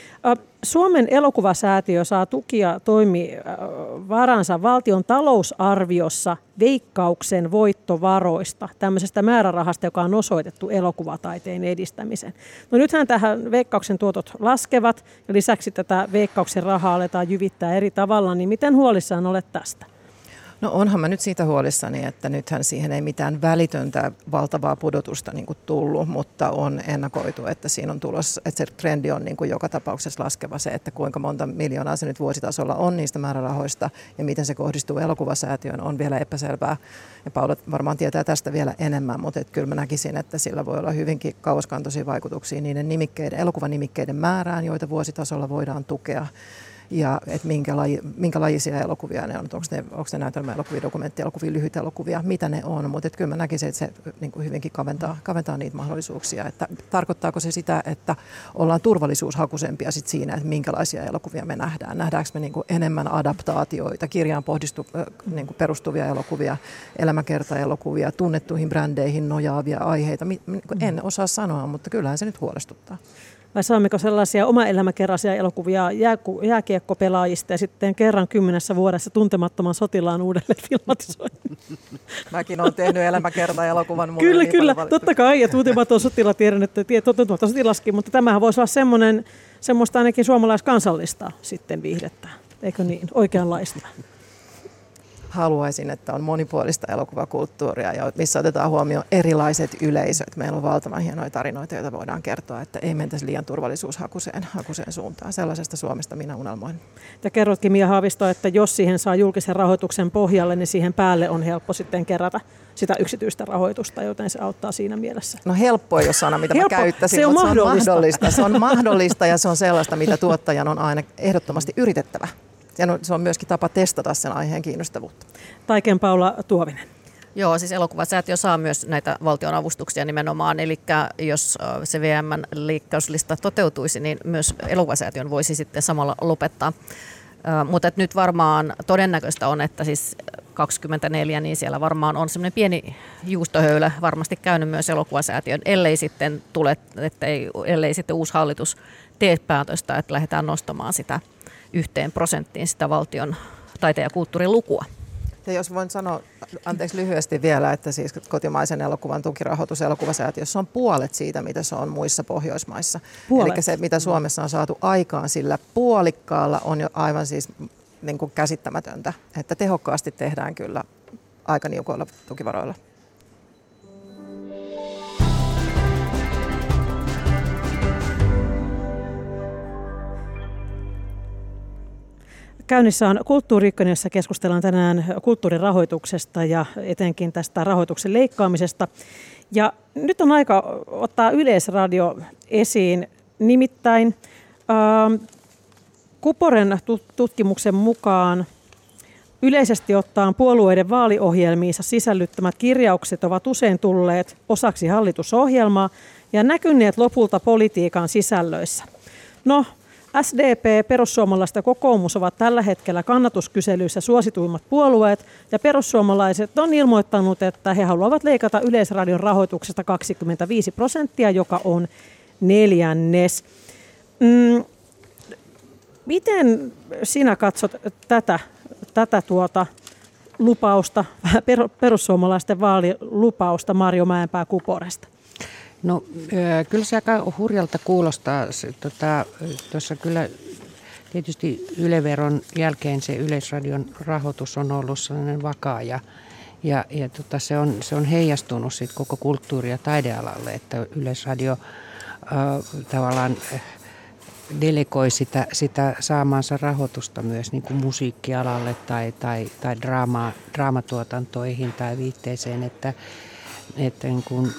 Suomen elokuvasäätiö saa tukia toimivaransa valtion talousarviossa Veikkauksen voittovaroista, tämmöisestä määrärahasta, joka on osoitettu elokuvataiteen edistämiseen. No nythän tähän Veikkauksen tuotot laskevat ja lisäksi tätä Veikkauksen rahaa aletaan jyvittää eri tavalla, niin miten huolissaan olet tästä? No onhan mä nyt siitä huolissani, että nythän siihen ei mitään välitöntä valtavaa pudotusta niin kuin tullut, mutta on ennakoitu, että siinä on tulossa, että se trendi on niin kuin joka tapauksessa laskeva se, että kuinka monta miljoonaa se nyt vuositasolla on niistä määrärahoista ja miten se kohdistuu elokuvasäätiöön on vielä epäselvää. Ja Paula varmaan tietää tästä vielä enemmän, mutta et kyllä mä näkisin, että sillä voi olla hyvinkin kauaskantoisia vaikutuksia niiden nimikkeiden, elokuvanimikkeiden määrään, joita vuositasolla voidaan tukea. Ja että minkä, laji, minkä lajisia elokuvia ne on, onko ne, onko ne näytelmäelokuvia, dokumenttielokuvia, lyhytelokuvia, mitä ne on. Mutta kyllä mä näkisin, että se niin kuin hyvinkin kaventaa, kaventaa niitä mahdollisuuksia. Että tarkoittaako se sitä, että ollaan turvallisuushakuisempia sit siinä, että minkälaisia elokuvia me nähdään? Nähdäänkö me niin kuin enemmän adaptaatioita, kirjaan pohdistu, niin kuin perustuvia elokuvia, elämäkertaelokuvia, tunnettuihin brändeihin nojaavia aiheita? En osaa sanoa, mutta kyllähän se nyt huolestuttaa. Vai saammeko sellaisia omaelämäkerraisia elokuvia jääkiekkopelaajista ja sitten kerran kymmenessä vuodessa Tuntemattoman sotilaan uudelleen filmatisoinnin? Mäkin olen tehnyt elämäkerta-elokuvan. Kyllä, niin kyllä. Totta kai. Ja Tuntematon sotila tiedän, että Tuntematon sotilaskin, mutta tämähän voisi olla semmoinen, semmoista ainakin suomalaiskansallista sitten viihdettä. Eikö niin? Oikeanlaista. Haluaisin, että on monipuolista elokuvakulttuuria, ja missä otetaan huomioon erilaiset yleisöt. Meillä on valtavan hienoja tarinoita, joita voidaan kertoa, että ei mentäisi liian turvallisuushakuiseen hakuseen suuntaan. Sellaisesta Suomesta minä unelmoin. Ja kerrotkin Mia Haavisto, että jos siihen saa julkisen rahoituksen pohjalle, niin siihen päälle on helppo sitten kerätä sitä yksityistä rahoitusta, joten se auttaa siinä mielessä. No helppo ei ole sana, mitä helppo. Mä käyttäisin, se on mutta mahdollista. se on mahdollista. Se on mahdollista ja se on sellaista, mitä tuottajan on aina ehdottomasti yritettävä. Ja se on myöskin tapa testata sen aiheen kiinnostavuutta. Taiken Paula Tuovinen. Joo, siis elokuvasäätiö saa myös näitä valtionavustuksia nimenomaan, eli jos se V M:n leikkauslista toteutuisi, niin myös elokuvasäätiön voisi sitten samalla lopettaa. Mutta nyt varmaan todennäköistä on, että siis kaksikymmentäneljä, niin siellä varmaan on semmoinen pieni juustohöylä varmasti käynyt myös elokuvasäätiön, ellei sitten tule, ettei, ellei sitten uusi hallitus tee päätöstä, että lähdetään nostamaan sitä yhteen prosenttiin sitä valtion taiteen ja kulttuurin lukua. Ja jos voin sanoa, anteeksi lyhyesti vielä, että siis kotimaisen elokuvan tukirahoitus elokuvasäätiössä on puolet siitä, mitä se on muissa Pohjoismaissa. Eli se, mitä Suomessa on saatu aikaan sillä puolikkaalla, on jo aivan siis niin kuin käsittämätöntä, että tehokkaasti tehdään kyllä aika niukoilla tukivaroilla. Käynnissä on Kulttuuri Ykkönen, jossa keskustellaan tänään kulttuurirahoituksesta ja etenkin tästä rahoituksen leikkaamisesta. Ja nyt on aika ottaa Yleisradio esiin. Nimittäin äh, Kuporen tutkimuksen mukaan yleisesti ottaen puolueiden vaaliohjelmiinsa sisällyttämät kirjaukset ovat usein tulleet osaksi hallitusohjelmaa ja näkyneet lopulta politiikan sisällöissä. No, S D P, perussuomalaiset ja kokoomus ovat tällä hetkellä kannatuskyselyissä suosituimmat puolueet, ja perussuomalaiset on ilmoittanut, että he haluavat leikata Yleisradion rahoituksesta kaksikymmentäviisi prosenttia, joka on neljännes. Mm, miten sinä katsot tätä, tätä tuota lupausta, perussuomalaisten vaalilupausta Marjo Mäenpää Kuporesta? No kyllä se aika hurjalta kuulostaa. Tuossa tota, kyllä tietysti Yle-veron jälkeen se Yleisradion rahoitus on ollut sellainen vakaa ja, ja, ja tota, se, on, se on heijastunut sit koko kulttuuri- ja taidealalle, että Yleisradio äh, tavallaan delegoi sitä, sitä saamaansa rahoitusta myös niin kuin musiikkialalle tai, tai, tai draama, draamatuotantoihin tai viitteeseen, että Että, niin kun,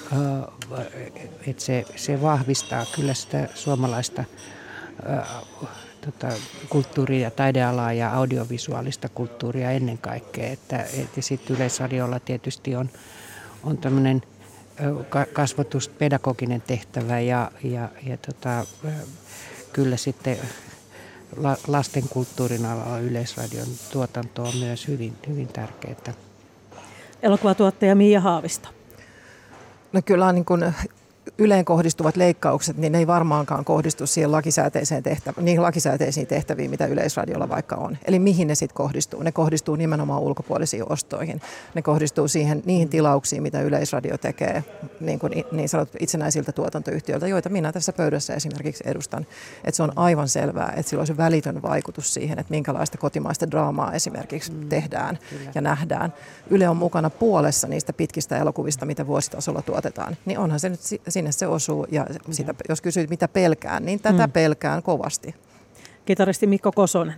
että se, se vahvistaa kyllä sitä suomalaista ää, tota, kulttuuria ja taidealaa ja audiovisuaalista kulttuuria ennen kaikkea. Että, et, ja sitten Yleisradiolla tietysti on, on tämmöinen kasvatus, pedagoginen tehtävä ja, ja, ja tota, kyllä sitten la, lastenkulttuurin alalla Yleisradion tuotanto on myös hyvin, hyvin tärkeää. Elokuvatuottaja Miia Haavisto. No kyllä niin kuin Yleen kohdistuvat leikkaukset, niin ne ei varmaankaan kohdistu siihen lakisääteiseen tehtävä, niihin lakisääteisiin tehtäviin, mitä Yleisradiolla vaikka on. Eli mihin ne sitten kohdistuu? Ne kohdistuu nimenomaan ulkopuolisiin ostoihin. Ne kohdistuu siihen, niihin tilauksiin, mitä Yleisradio tekee niin, kuin niin sanottu itsenäisiltä tuotantoyhtiöiltä, joita minä tässä pöydässä esimerkiksi edustan. Että se on aivan selvää, että sillä on se välitön vaikutus siihen, että minkälaista kotimaista draamaa esimerkiksi mm, tehdään kyllä. ja nähdään. Yle on mukana puolessa niistä pitkistä elokuvista, mitä vuositasolla tuotetaan. Niin onhan se nyt sinne se osuu, ja sitä, jos kysyt mitä pelkään, niin tätä mm. pelkään kovasti. Kitaristi Mikko Kosonen.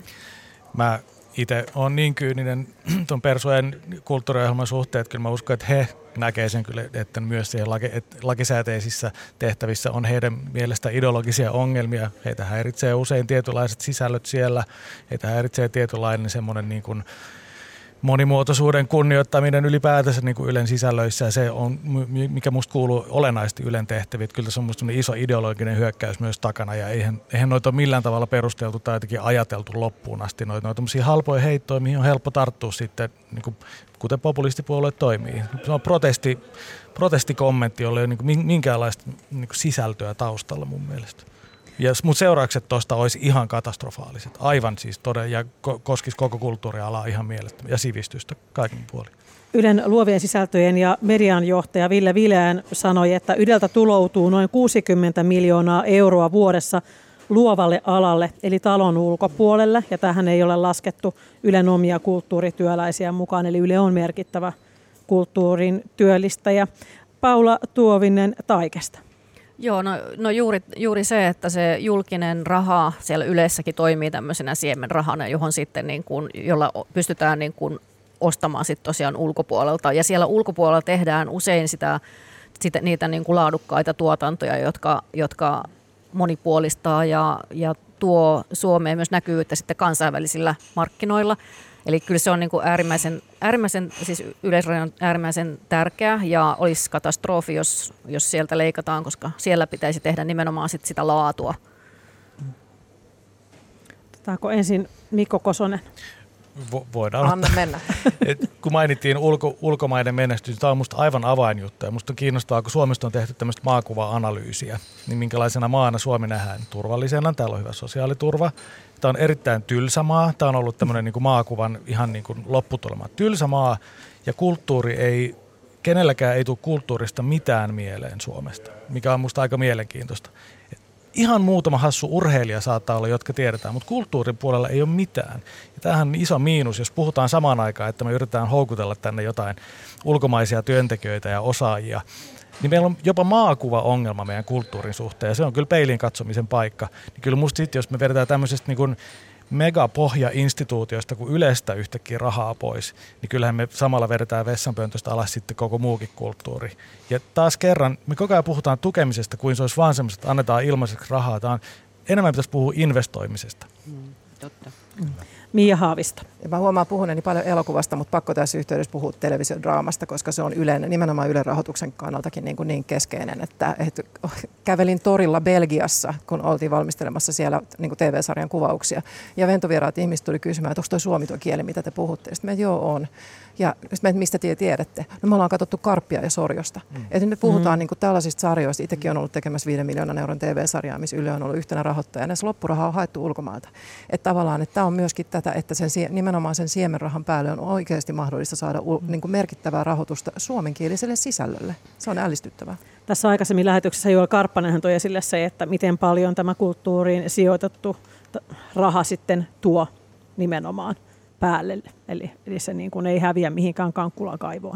Mä itse olen niin kyyninen tuon Persujen kulttuuriohjelman suhteen, että kyllä mä uskon, että he näkee sen kyllä, että myös siellä laki, että lakisääteisissä tehtävissä on heidän mielestä ideologisia ongelmia. Heitä häiritsee usein tietynlaiset sisällöt siellä, heitä häiritsee tietynlainen semmoinen niin kuin monimuotoisuuden kunnioittaminen ylipäätänsä niin kuin Ylen sisällöissä, ja se on, mikä musta kuuluu olennaisesti Ylen tehtäviin. Kyllä se on musta iso ideologinen hyökkäys myös takana, ja eihän, eihän noita ole millään tavalla perusteltu tai jotenkin ajateltu loppuun asti. Noita on tämmöisiä halpoja heittoja, mihin on helppo tarttua sitten, niin kuin, kuten populistipuolue toimii. Se on protesti, protestikommentti, jolla ei ole niin minkäänlaista niin kuin sisältöä taustalla mun mielestä. Ja mun seuraukset tuosta olisi ihan katastrofaaliset. Aivan siis todella, ja koskisi koko kulttuurialaa ihan mielettömän ja sivistystä kaikin puolin. Ylen luovien sisältöjen ja median johtaja Ville Vileän sanoi, että Yleltä tuloutuu noin kuusikymmentä miljoonaa euroa vuodessa luovalle alalle, eli talon ulkopuolelle. Ja tähän ei ole laskettu Ylen omia kulttuurityöläisiä mukaan, eli Yle on merkittävä kulttuurin työllistäjä. Paula Tuovinen Taikesta. Joo, no, no juuri, juuri se, että se julkinen raha siellä Ylessäkin toimii tämmöisenä siemenrahana, johon sitten niin kuin, jolla pystytään niin kuin ostamaan sitten tosiaan ulkopuolelta. Ja siellä ulkopuolella tehdään usein sitä, sitä, niitä niin kuin laadukkaita tuotantoja, jotka, jotka monipuolistaa ja, ja tuo Suomeen myös näkyvyyttä sitten kansainvälisillä markkinoilla. Eli kyllä se on niin kuin äärimmäisen, äärimmäisen, siis Yleisradio on äärimmäisen tärkeä ja olisi katastrofi, jos, jos sieltä leikataan, koska siellä pitäisi tehdä nimenomaan sit sitä laatua. Otetaanko ensin Mikko Kosonen? Vo, voidaan Anna mennä. Et, kun mainittiin ulko, ulkomaiden menestys, tämä on minusta aivan avainjuttu. Ja minusta on kiinnostavaa, kun Suomesta on tehty tämmöistä maakuva-analyysiä, niin minkälaisena maana Suomi nähdään turvallisena. Täällä on hyvä sosiaaliturva. Tämä on erittäin tylsä maa. Tämä on ollut tämmöinen niin kuin maakuvan ihan niin kuin lopputulema. Tylsä maa ja kulttuuri ei, kenelläkään ei tule kulttuurista mitään mieleen Suomesta, mikä on minusta aika mielenkiintoista. Ihan muutama hassu urheilija saattaa olla, jotka tiedetään, mutta kulttuurin puolella ei ole mitään. Ja tämähän on iso miinus, jos puhutaan samaan aikaan, että me yritetään houkutella tänne jotain ulkomaisia työntekijöitä ja osaajia. Niin meillä on jopa maakuva-ongelma meidän kulttuurin suhteen, ja se on kyllä peiliin katsomisen paikka. Niin kyllä musta sitten, jos me vedetään tämmöisestä niin kuin megapohjainstituutioista kuin Ylestä yhtäkkiä rahaa pois, niin kyllähän me samalla vedetään vessanpöntöstä alas sitten koko muukin kulttuuri. Ja taas kerran, me koko ajan puhutaan tukemisesta, kuin se olisi vaan semmoista, että annetaan ilmaiseksi rahaa. Tämä on, enemmän pitäisi puhua investoimisesta. Mm, totta. Mm. Mia Haavisto. Mä huomaan puhuneeni paljon elokuvasta, mutta pakko tässä yhteydessä puhua televisiodraamasta, koska se on Ylen, nimenomaan Ylen rahoituksen kannaltakin niin, kuin niin keskeinen, että, että kävelin torilla Belgiassa, kun oltiin valmistelemassa siellä niin kuin T V-sarjan kuvauksia. Ja ventovieraat ihmiset tuli kysymään, että onko toi suomi tuo kieli, mitä te puhutte. Sitten me, että joo on. Ja sitten me, mistä te tiedätte? No me ollaan katsottu Karppia ja Sorjosta. Mm. Että nyt me puhutaan mm. niin kuin tällaisista sarjoista. Itsekin on ollut tekemässä viiden miljoonan euron T V-sarjaa, missä Yle on ollut yhtenä rahoittajana. Ja se loppuraha on haettu ulkomailta. Että tavallaan, että tämä on myöskin tätä, että sen, nimenomaan sen siemenrahan päälle on oikeasti mahdollista saada mm. niin kuin merkittävää rahoitusta suomenkieliselle sisällölle. Se on ällistyttävää. Tässä aikaisemmin lähetyksessä Joel Karppanenhan toi esille se, että miten paljon tämä kulttuuriin sijoitettu raha sitten tuo nimenomaan päälle. Eli, eli se niin kuin ei häviä mihinkään Kankkulan kaivoon.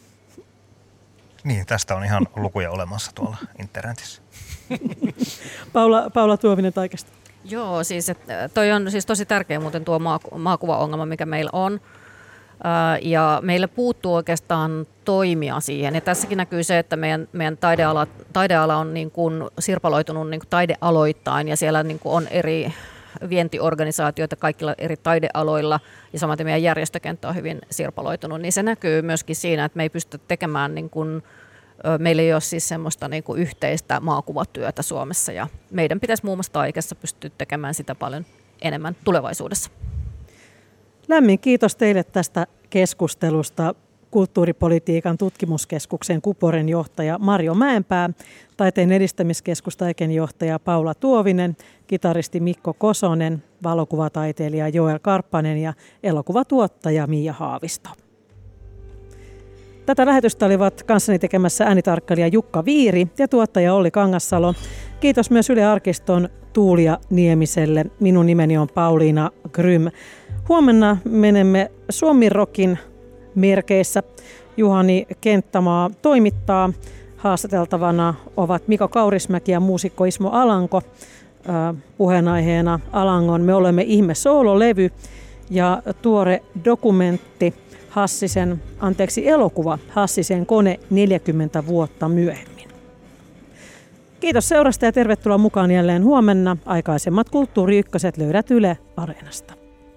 Niin, tästä on ihan lukuja olemassa tuolla internetissä. Paula, Paula Tuovinen Taikesta. Joo, siis että toi on siis tosi tärkeä muuten tuo maakuvaongelma, mikä meillä on. Ja meillä puuttuu oikeastaan toimia siihen. Ja tässäkin näkyy se, että meidän, meidän taideala, taideala on niin kuin sirpaloitunut niin kuin taidealoittain ja siellä niin kuin on eri vientiorganisaatioita kaikilla eri taidealoilla ja samaten meidän järjestökenttä on hyvin sirpaloitunut, niin se näkyy myöskin siinä, että me ei pystytä tekemään, niin kuin, meillä ei ole siis semmoista niin kuin yhteistä maakuvatyötä Suomessa ja meidän pitäisi muun muassa Taikessa pystyä tekemään sitä paljon enemmän tulevaisuudessa. Lämmin kiitos teille tästä keskustelusta. Kulttuuripolitiikan tutkimuskeskuksen Kuporen johtaja Marjo Mäenpää, Taiteen edistämiskeskus Taiken johtaja Paula Tuovinen, kitaristi Mikko Kosonen, valokuvataiteilija Joel Karppanen ja elokuvatuottaja Mia Haavisto. Tätä lähetystä olivat kanssani tekemässä äänitarkkailija Jukka Viiri ja tuottaja Olli Kangassalo. Kiitos myös Yle Arkiston Tuulia Niemiselle. Minun nimeni on Pauliina Grym. Huomenna menemme Suomi-rockin merkeissä. Juhani Kenttämaa toimittaa. Haastateltavana ovat Mika Kaurismäki ja muusikko Ismo Alanko. Puheenaiheena Alangon Me olemme ihme soololevy ja tuore dokumentti Hassisen, anteeksi elokuva Hassisen kone neljäkymmentä vuotta myöhemmin. Kiitos seurasta ja tervetuloa mukaan jälleen huomenna. Aikaisemmat Kulttuuri Ykköset löydät Yle Areenasta.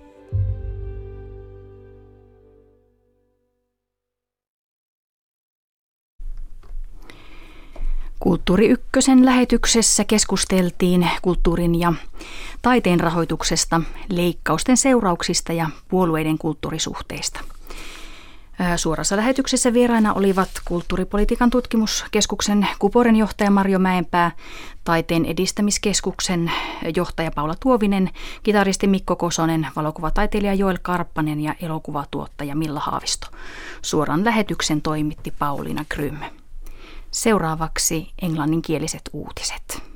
Kulttuuri Ykkösen lähetyksessä keskusteltiin kulttuurin ja taiteen rahoituksesta, leikkausten seurauksista ja puolueiden kulttuurisuhteista. Suorassa lähetyksessä vieraina olivat Kulttuuripolitiikan tutkimuskeskuksen Kuporen johtaja Marjo Mäenpää, Taiteen edistämiskeskuksen johtaja Paula Tuovinen, kitaristi Mikko Kosonen, valokuvataiteilija Joel Karppanen ja elokuvatuottaja Milla Haavisto. Suoran lähetyksen toimitti Pauliina Grym. Seuraavaksi englanninkieliset uutiset.